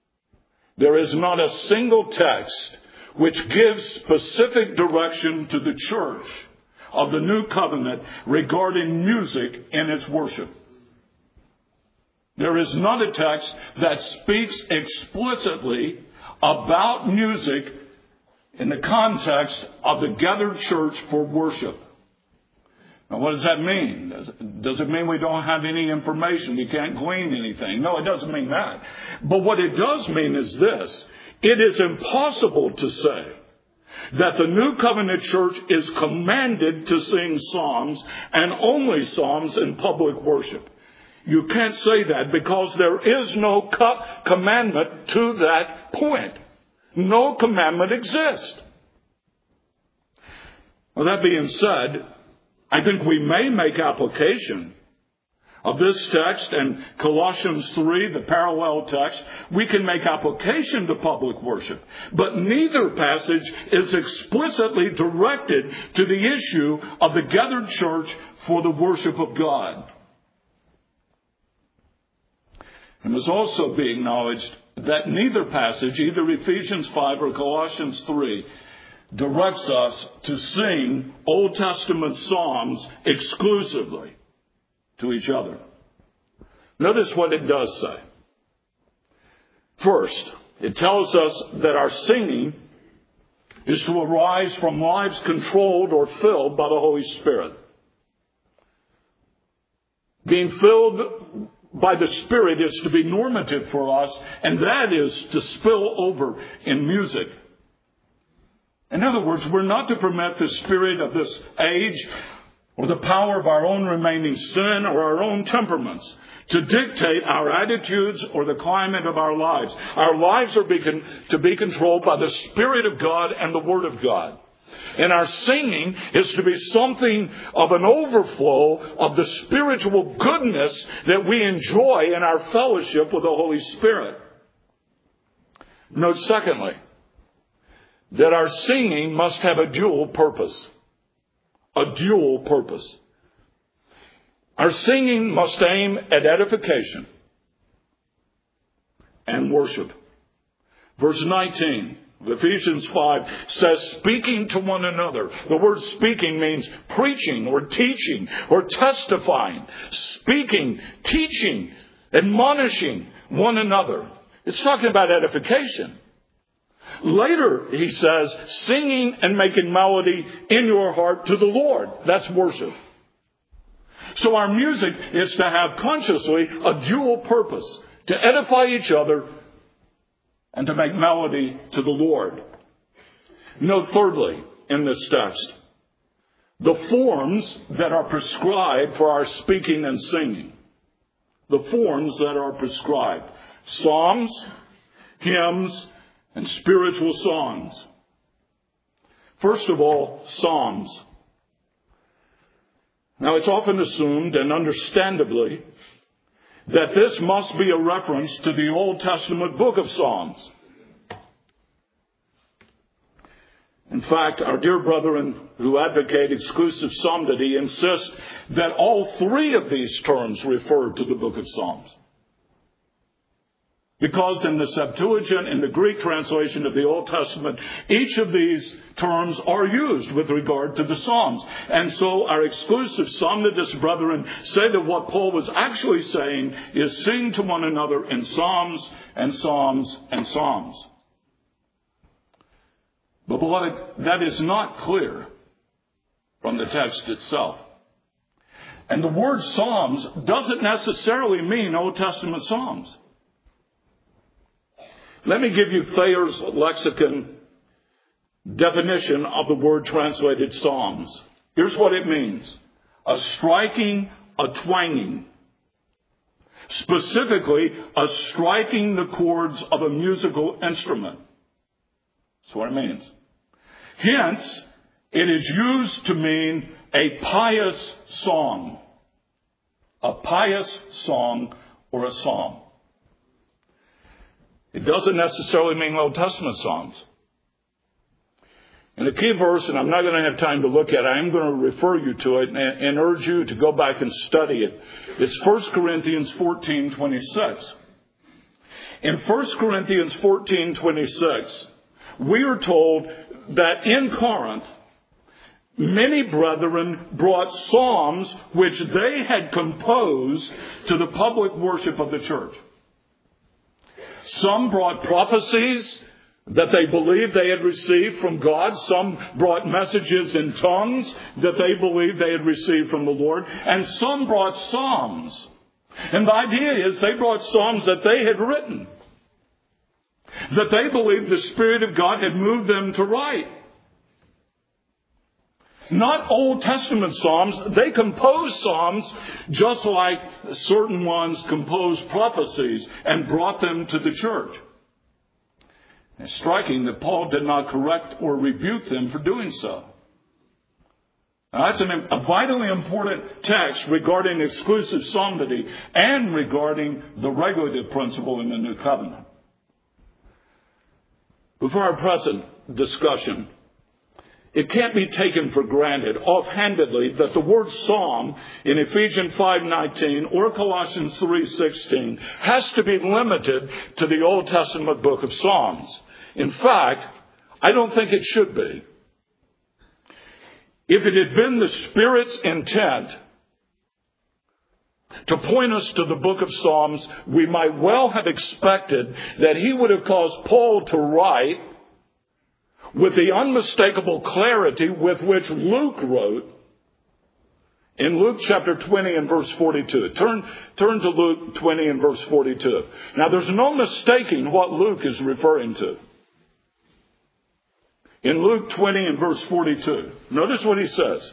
which gives specific direction to the church of the new covenant regarding music in its worship. There is not a text that speaks explicitly about music in the context of the gathered church for worship. Now, what does that mean? Does it mean we don't have any information? We can't glean anything? No, it doesn't mean that. But what it does mean is this. It is impossible to say that the New Covenant church is commanded to sing psalms and only psalms in public worship. You can't say that because there is no commandment to that point. No commandment exists. Well, that being said, I think we may make application of this text and Colossians 3, the parallel text. We can make application to public worship. But neither passage is explicitly directed to the issue of the gathered church for the worship of God. It must also be acknowledged that neither passage, either Ephesians 5 or Colossians 3, directs us to sing Old Testament psalms exclusively to each other. Notice what it does say. First, it tells us that our singing is to arise from lives controlled or filled by the Holy Spirit. Being filled by the Spirit is to be normative for us, and that is to spill over in music. In other words, we're not to permit the spirit of this age or the power of our own remaining sin or our own temperaments to dictate our attitudes or the climate of our lives. Our lives are to be controlled by the Spirit of God and the Word of God. And our singing is to be something of an overflow of the spiritual goodness that we enjoy in our fellowship with the Holy Spirit. Note, secondly, that our singing must have a dual purpose. A dual purpose. Our singing must aim at edification and worship. Verse 19 of Ephesians 5 says, speaking to one another. The word speaking means preaching or teaching or testifying. Speaking, teaching, admonishing one another. It's talking about edification. Later, he says, singing and making melody in your heart to the Lord. That's worship. So our music is to have consciously a dual purpose, to edify each other and to make melody to the Lord. Note thirdly, in this text, the forms that are prescribed for our speaking and singing. The forms that are prescribed. Psalms, hymns, and spiritual songs. First of all, psalms. Now, it's often assumed, and understandably, that this must be a reference to the Old Testament book of Psalms. In fact, our dear brethren who advocate exclusive psalmody insist that all three of these terms refer to the book of Psalms. Because in the Septuagint, in the Greek translation of the Old Testament, each of these terms are used with regard to the Psalms. And so our exclusive psalmodist brethren say that what Paul was actually saying is sing to one another in psalms and psalms and psalms. But beloved, that is not clear from the text itself. And the word psalms doesn't necessarily mean Old Testament psalms. Let me give you Thayer's lexicon definition of the word translated psalms. Here's what it means. A striking, a twanging. Specifically, a striking the chords of a musical instrument. That's what it means. Hence, it is used to mean a pious song. a pious song or a psalm. It doesn't necessarily mean Old Testament psalms. And the key verse, and I'm not going to have time to look at it, I'm going to refer you to it and urge you to go back and study it. It's 1 Corinthians 14:26. In 1 Corinthians 14:26, we are told that in Corinth, many brethren brought psalms which they had composed to the public worship of the church. Some brought prophecies that they believed they had received from God. Some brought messages in tongues that they believed they had received from the Lord. And some brought psalms. And the idea is they brought psalms that they had written, that they believed the Spirit of God had moved them to write. Not Old Testament psalms. They composed psalms just like certain ones composed prophecies and brought them to the church. It's striking that Paul did not correct or rebuke them for doing so. Now, that's a vitally important text regarding exclusive psalmody and regarding the regulative principle in the New Covenant. Before our present discussion, it can't be taken for granted offhandedly that the word psalm in Ephesians 5:19 or Colossians 3:16 has to be limited to the Old Testament book of Psalms. In fact, I don't think it should be. If it had been the Spirit's intent to point us to the book of Psalms, we might well have expected that he would have caused Paul to write with the unmistakable clarity with which Luke wrote in Luke chapter 20 and verse 42. Turn to Luke 20 and verse 42. Now, there's no mistaking what Luke is referring to. In Luke 20 and verse 42, notice what he says.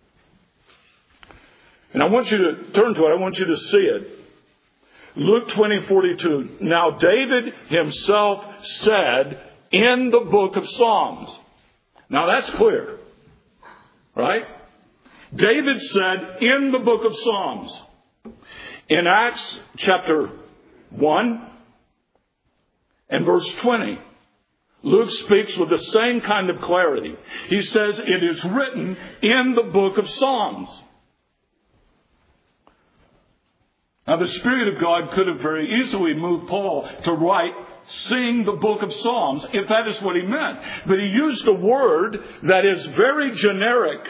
And I want you to turn to it. I want you to see it. Luke 20:42. Now, David himself said in the book of Psalms. Now, that's clear. Right? David said in the book of Psalms. In Acts chapter 1 and verse 20. Luke speaks with the same kind of clarity. He says it is written in the book of Psalms. Now, the Spirit of God could have very easily moved Paul to write, sing the book of Psalms, if that is what he meant. But he used a word that is very generic.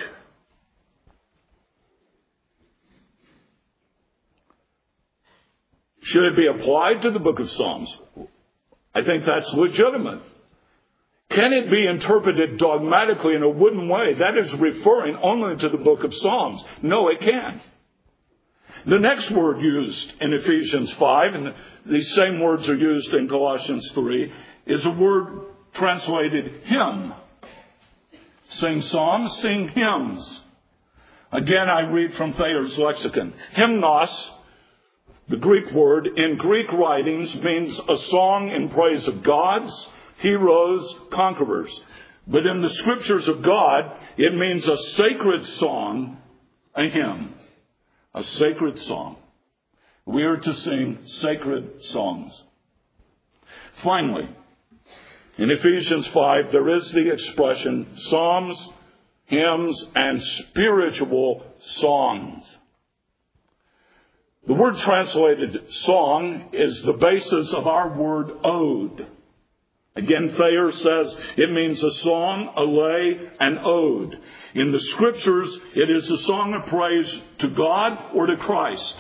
Should it be applied to the book of Psalms? I think that's legitimate. Can it be interpreted dogmatically in a wooden way? That is referring only to the book of Psalms. No, it can't. The next word used in Ephesians 5, and these same words are used in Colossians 3, is a word translated hymn. Sing psalms, sing hymns. Again, I read from Thayer's lexicon. Hymnos, the Greek word, in Greek writings means a song in praise of gods, heroes, conquerors. But in the scriptures of God, it means a sacred song, a hymn. A sacred song. We are to sing sacred songs. Finally, in Ephesians 5, there is the expression psalms, hymns, and spiritual songs. The word translated song is the basis of our word ode. Again, Thayer says it means a song, a lay, an ode. In the scriptures, it is a song of praise to God or to Christ.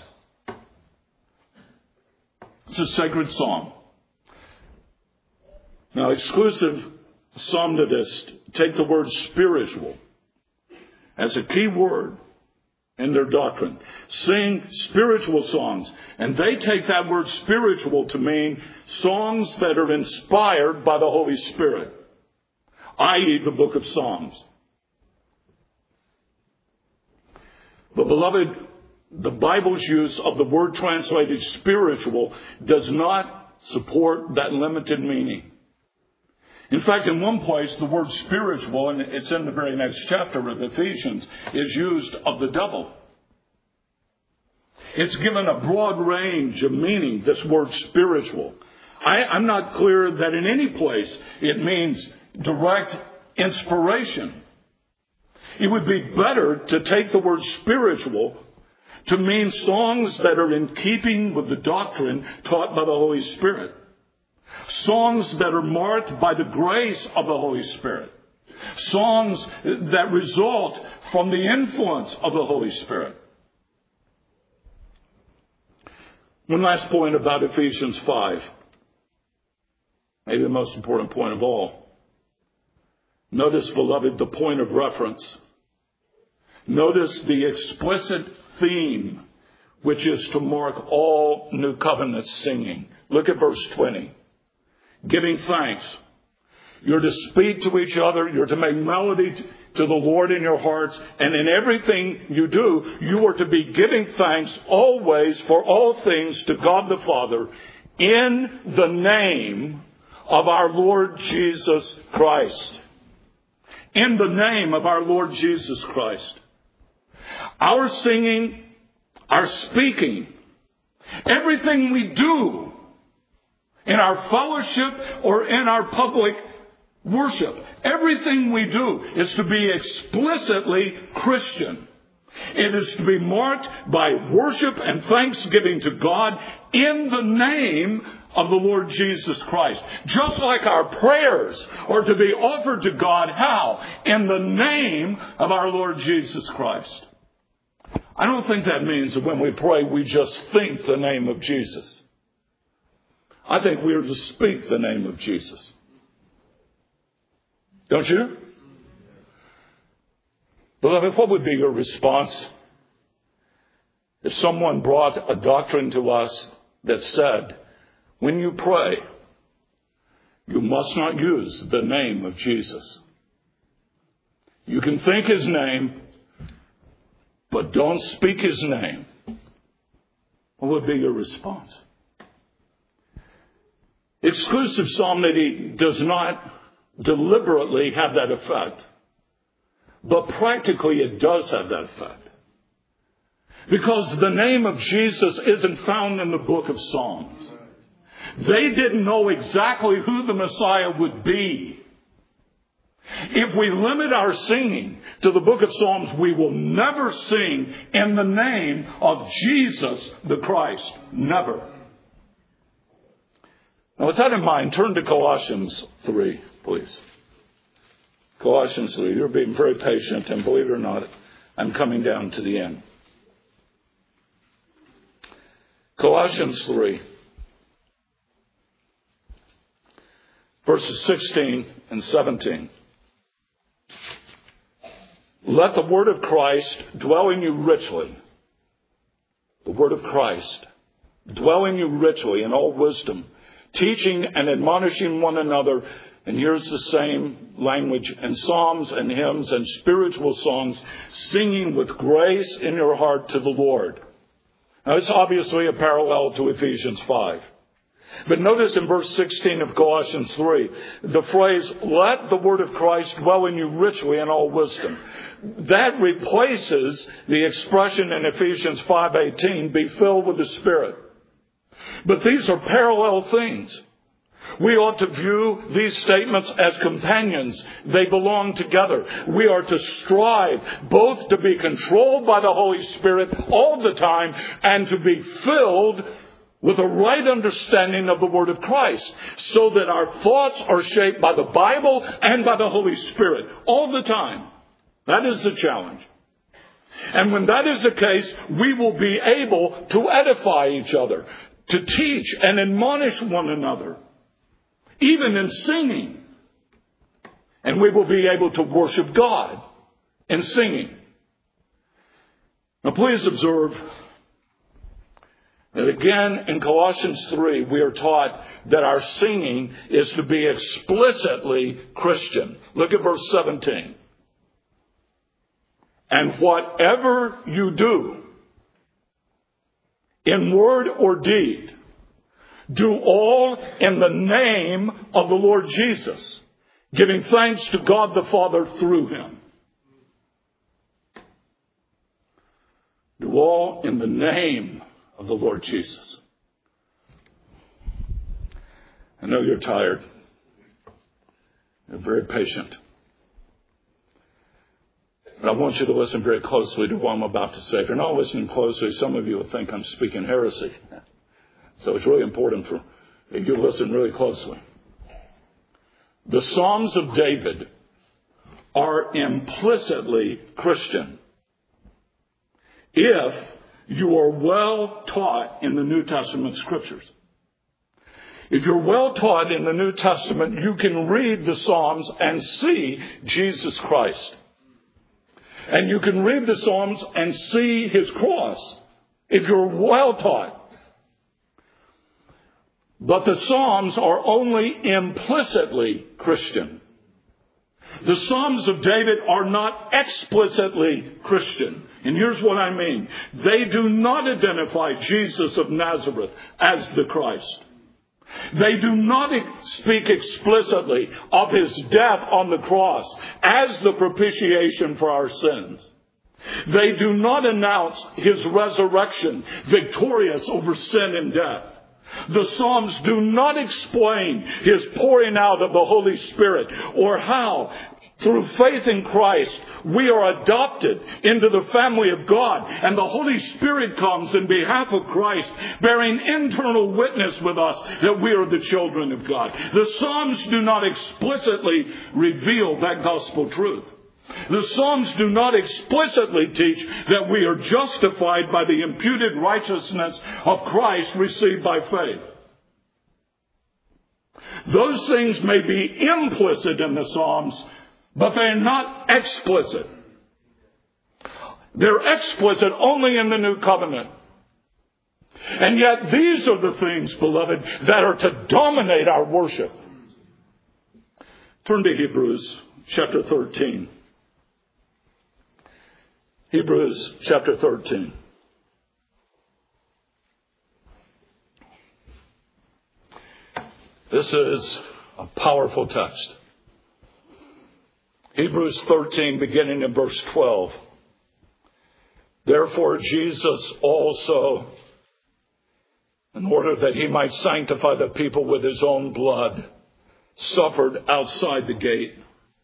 It's a sacred song. Now, exclusive psalmists take the word spiritual as a key word in their doctrine. Sing spiritual songs. And they take that word spiritual to mean songs that are inspired by the Holy Spirit, i.e. the book of Psalms. But beloved, the Bible's use of the word translated spiritual does not support that limited meaning. In fact, in one place, the word spiritual, and it's in the very next chapter of Ephesians, is used of the devil. It's given a broad range of meaning, this word spiritual. I'm not clear that in any place it means direct inspiration. It would be better to take the word spiritual to mean songs that are in keeping with the doctrine taught by the Holy Spirit. Songs that are marked by the grace of the Holy Spirit. Songs that result from the influence of the Holy Spirit. One last point about Ephesians 5. Maybe the most important point of all. Notice, beloved, the point of reference. Notice the explicit theme, which is to mark all New Covenant singing. Look at verse 20. Giving thanks. You're to speak to each other. You're to make melody to the Lord in your hearts. And in everything you do, you are to be giving thanks always for all things to God the Father in the name of our Lord Jesus Christ. In the name of our Lord Jesus Christ. Our singing, our speaking, everything we do in our fellowship or in our public worship, everything we do is to be explicitly Christian. It is to be marked by worship and thanksgiving to God in the name of the Lord Jesus Christ. Just like our prayers are to be offered to God, how? In the name of our Lord Jesus Christ. I don't think that means that when we pray, we just think the name of Jesus. I think we are to speak the name of Jesus. Don't you? Beloved, what would be your response if someone brought a doctrine to us that said, when you pray, you must not use the name of Jesus. You can think his name, but don't speak his name. What would be your response? Exclusive solemnity does not deliberately have that effect. But practically it does have that effect. Because the name of Jesus isn't found in the book of Psalms. They didn't know exactly who the Messiah would be. If we limit our singing to the book of Psalms, we will never sing in the name of Jesus the Christ. Never. Now, with that in mind, turn to Colossians 3, please. Colossians 3. You're being very patient, and believe it or not, I'm coming down to the end. Colossians 3, verses 16 and 17. Let the word of Christ dwell in you richly. The word of Christ dwell in you richly in all wisdom, teaching and admonishing one another. And here's the same language in psalms and hymns and spiritual songs, singing with grace in your heart to the Lord. Now, it's obviously a parallel to Ephesians 5. But notice in verse 16 of Colossians 3, the phrase, let the word of Christ dwell in you richly in all wisdom. That replaces the expression in Ephesians 5:18, be filled with the Spirit. But these are parallel things. We ought to view these statements as companions. They belong together. We are to strive both to be controlled by the Holy Spirit all the time and to be filled with a right understanding of the Word of Christ, so that our thoughts are shaped by the Bible and by the Holy Spirit all the time. That is the challenge. And when that is the case, we will be able to edify each other, to teach and admonish one another, even in singing. And we will be able to worship God in singing. Now please observe that again in Colossians 3 we are taught that our singing is to be explicitly Christian. Look at verse 17. And whatever you do, in word or deed, do all in the name of the Lord Jesus, giving thanks to God the Father through him. Do all in the name of the Lord Jesus. I know you're tired. You're very patient. But I want you to listen very closely to what I'm about to say. If you're not listening closely, some of you will think I'm speaking heresy. So it's really important that you listen really closely. The Psalms of David are implicitly Christian if you are well taught in the New Testament scriptures. If you're well taught in the New Testament, you can read the Psalms and see Jesus Christ. And you can read the Psalms and see his cross if you're well taught. But the Psalms are only implicitly Christian. The Psalms of David are not explicitly Christian. And here's what I mean. They do not identify Jesus of Nazareth as the Christ. They do not speak explicitly of his death on the cross as the propitiation for our sins. They do not announce his resurrection victorious over sin and death. The Psalms do not explain his pouring out of the Holy Spirit or how, through faith in Christ, we are adopted into the family of God, and the Holy Spirit comes in behalf of Christ, bearing internal witness with us that we are the children of God. The Psalms do not explicitly reveal that gospel truth. The Psalms do not explicitly teach that we are justified by the imputed righteousness of Christ received by faith. Those things may be implicit in the Psalms, but they're not explicit. They're explicit only in the New Covenant. And yet these are the things, beloved, that are to dominate our worship. Turn to Hebrews chapter 13. Hebrews chapter 13. This is a powerful text. Hebrews 13, beginning in verse 12. Therefore Jesus also, in order that he might sanctify the people with his own blood, suffered outside the gate.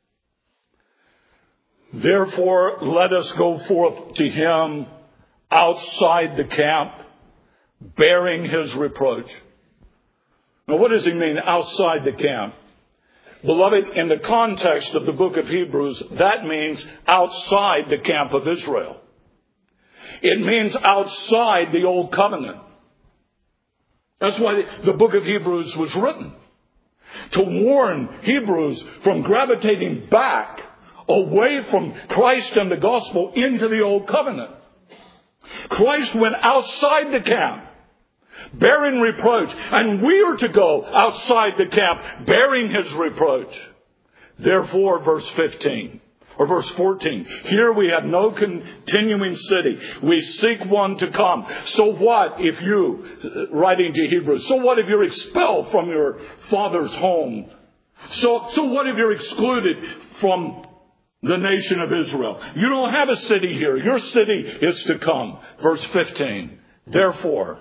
Therefore, let us go forth to him outside the camp, bearing his reproach. Now, what does he mean, outside the camp? Beloved, in the context of the book of Hebrews, that means outside the camp of Israel. It means outside the old covenant. That's why the book of Hebrews was written. To warn Hebrews from gravitating back away from Christ and the gospel into the old covenant. Christ went outside the camp, bearing reproach, and we are to go outside the camp, bearing his reproach. Therefore, verse 15, or verse 14, here we have no continuing city. We seek one to come. So what if you, writing to Hebrews, so what if you're expelled from your father's home? So what if you're excluded from the nation of Israel? You don't have a city here. Your city is to come. Verse 15. Therefore,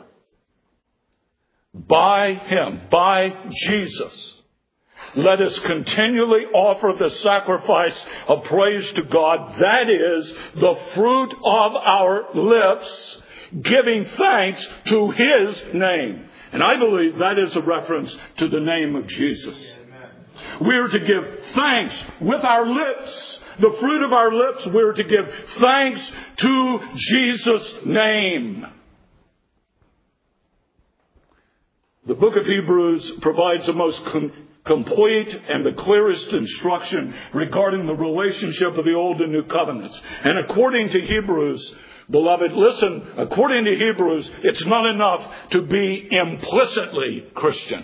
by him, by Jesus, let us continually offer the sacrifice of praise to God. That is the fruit of our lips, giving thanks to his name. And I believe that is a reference to the name of Jesus. We are to give thanks with our lips. The fruit of our lips, we're to give thanks to Jesus' name. The book of Hebrews provides the most complete and the clearest instruction regarding the relationship of the Old and New Covenants. And according to Hebrews, beloved, listen, according to Hebrews, it's not enough to be implicitly Christian.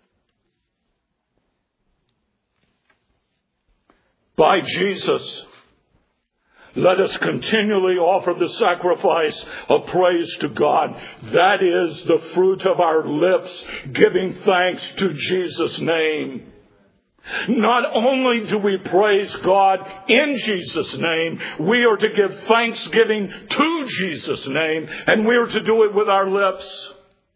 By Jesus, let us continually offer the sacrifice of praise to God. That is the fruit of our lips, giving thanks to Jesus' name. Not only do we praise God in Jesus' name, we are to give thanksgiving to Jesus' name, and we are to do it with our lips.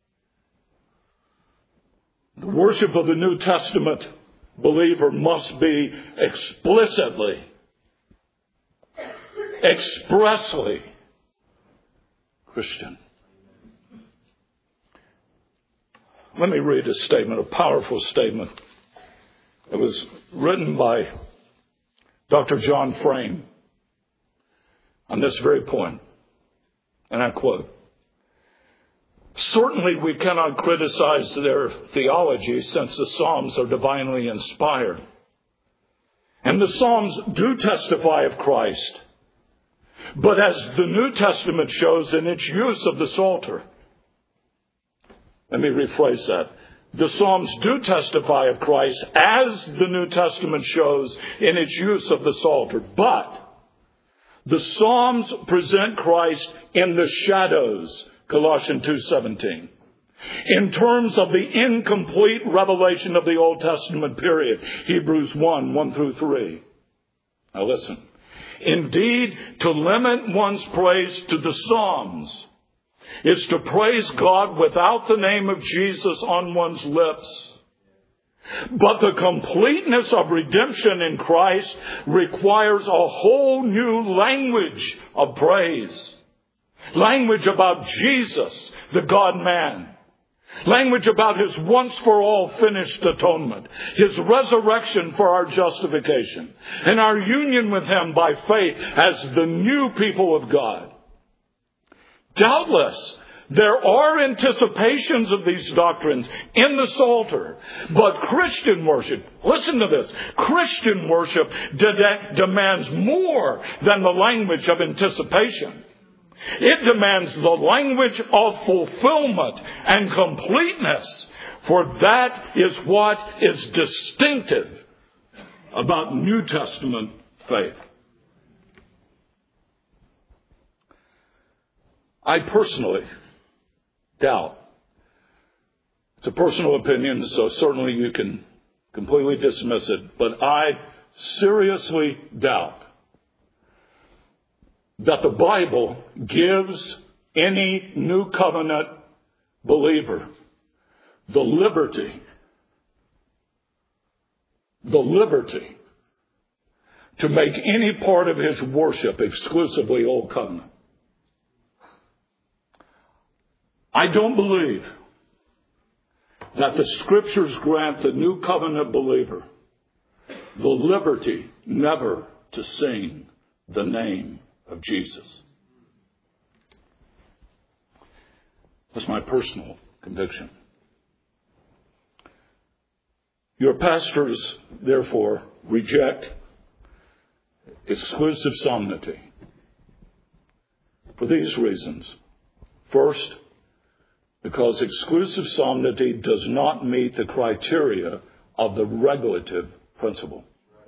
The worship of the New Testament believer must be expressly Christian. Let me read a statement, a powerful statement. It was written by Dr. John Frame on this very point. And I quote, "Certainly we cannot criticize their theology since the Psalms are divinely inspired. And the Psalms do testify of Christ. But as the New Testament shows in its use of the Psalter," let me rephrase that. The Psalms do testify of Christ as the New Testament shows in its use of the Psalter. But the Psalms present Christ in the shadows, Colossians 2:17. In terms of the incomplete revelation of the Old Testament period, Hebrews 1:1-3. Now listen. Indeed, to limit one's praise to the Psalms is to praise God without the name of Jesus on one's lips. But the completeness of redemption in Christ requires a whole new language of praise. Language about Jesus, the God-man. Language about his once-for-all finished atonement, his resurrection for our justification, and our union with him by faith as the new people of God. Doubtless, there are anticipations of these doctrines in the Psalter, but Christian worship, listen to this, Christian worship demands more than the language of anticipation. It demands the language of fulfillment and completeness, for that is what is distinctive about New Testament faith. I personally doubt. It's a personal opinion, so certainly you can completely dismiss it, but I seriously doubt that the Bible gives any New Covenant believer the liberty to make any part of his worship exclusively Old Covenant. I don't believe that the Scriptures grant the New Covenant believer the liberty never to sing the name of Jesus. That's my personal conviction. Your pastors, therefore, reject exclusive solemnity for these reasons. First, because exclusive solemnity does not meet the criteria of the regulative principle.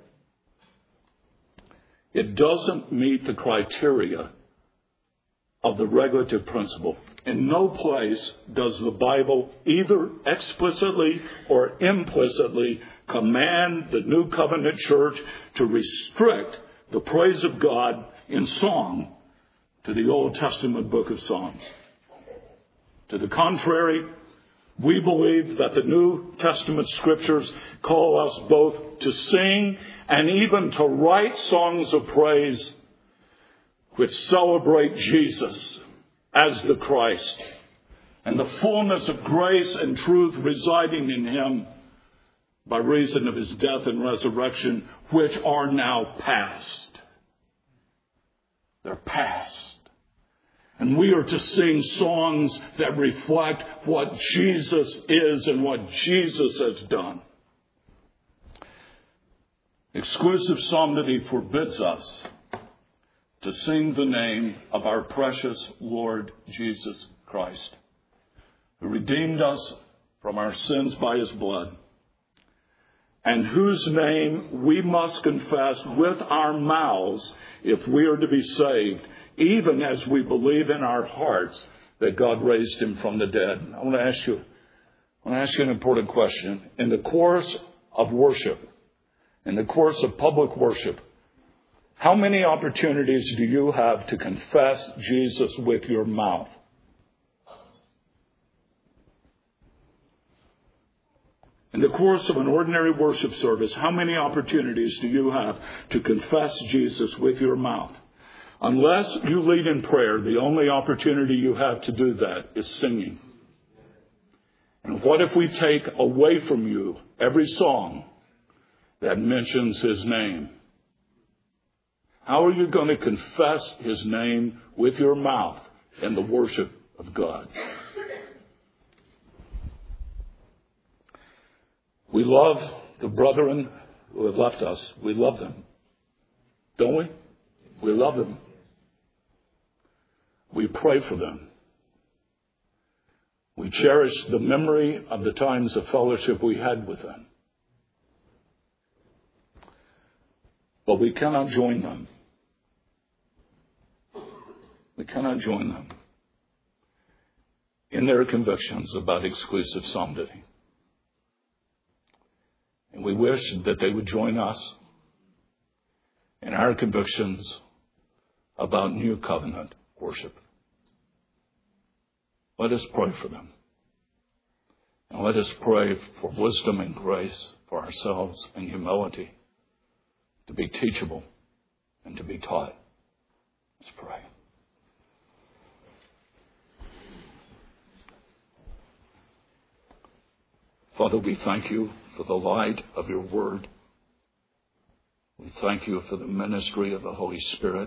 It doesn't meet the criteria of the regulative principle. In no place does the Bible either explicitly or implicitly command the New Covenant church to restrict the praise of God in song to the Old Testament book of Psalms. To the contrary, we believe that the New Testament Scriptures call us both to sing and even to write songs of praise which celebrate Jesus as the Christ and the fullness of grace and truth residing in him by reason of his death and resurrection, which are now past. They're past. And we are to sing songs that reflect what Jesus is and what Jesus has done. Exclusive solemnity forbids us to sing the name of our precious Lord Jesus Christ, who redeemed us from our sins by his blood, and whose name we must confess with our mouths if we are to be saved, even as we believe in our hearts that God raised him from the dead. I want to ask you an important question. In the course of worship, In the course of public worship, how many opportunities do you have to confess Jesus with your mouth? In the course of an ordinary worship service, how many opportunities do you have to confess Jesus with your mouth? Unless you lead in prayer, the only opportunity you have to do that is singing. And what if we take away from you every song that mentions his name? How are you going to confess his name with your mouth in the worship of God? We love the brethren who have left us. We love them. Don't we? We love them. We pray for them. We cherish the memory of the times of fellowship we had with them. But we cannot join them. We cannot join them in their convictions about exclusive psalmody. And we wish that they would join us in our convictions about new covenant worship. Let us pray for them. And let us pray for wisdom and grace for ourselves and humility to be teachable and to be taught. Let's pray. Father, we thank you for the light of your word. We thank you for the ministry of the Holy Spirit.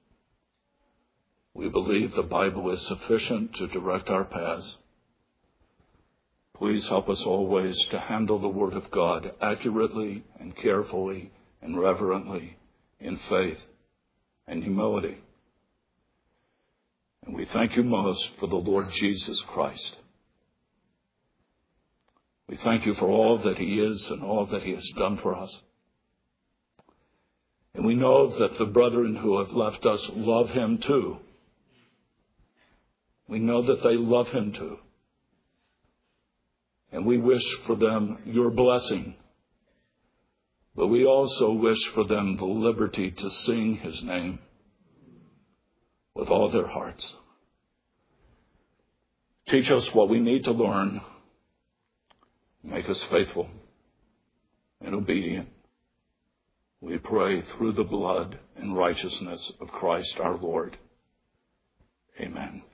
We believe the Bible is sufficient to direct our paths. Please help us always to handle the Word of God accurately and carefully and reverently in faith and humility. And we thank you most for the Lord Jesus Christ. We thank you for all that he is and all that he has done for us. And we know that the brethren who have left us love him too. We know that they love him too. And we wish for them your blessing. But we also wish for them the liberty to sing his name with all their hearts. Teach us what we need to learn. Make us faithful and obedient. We pray through the blood and righteousness of Christ our Lord. Amen.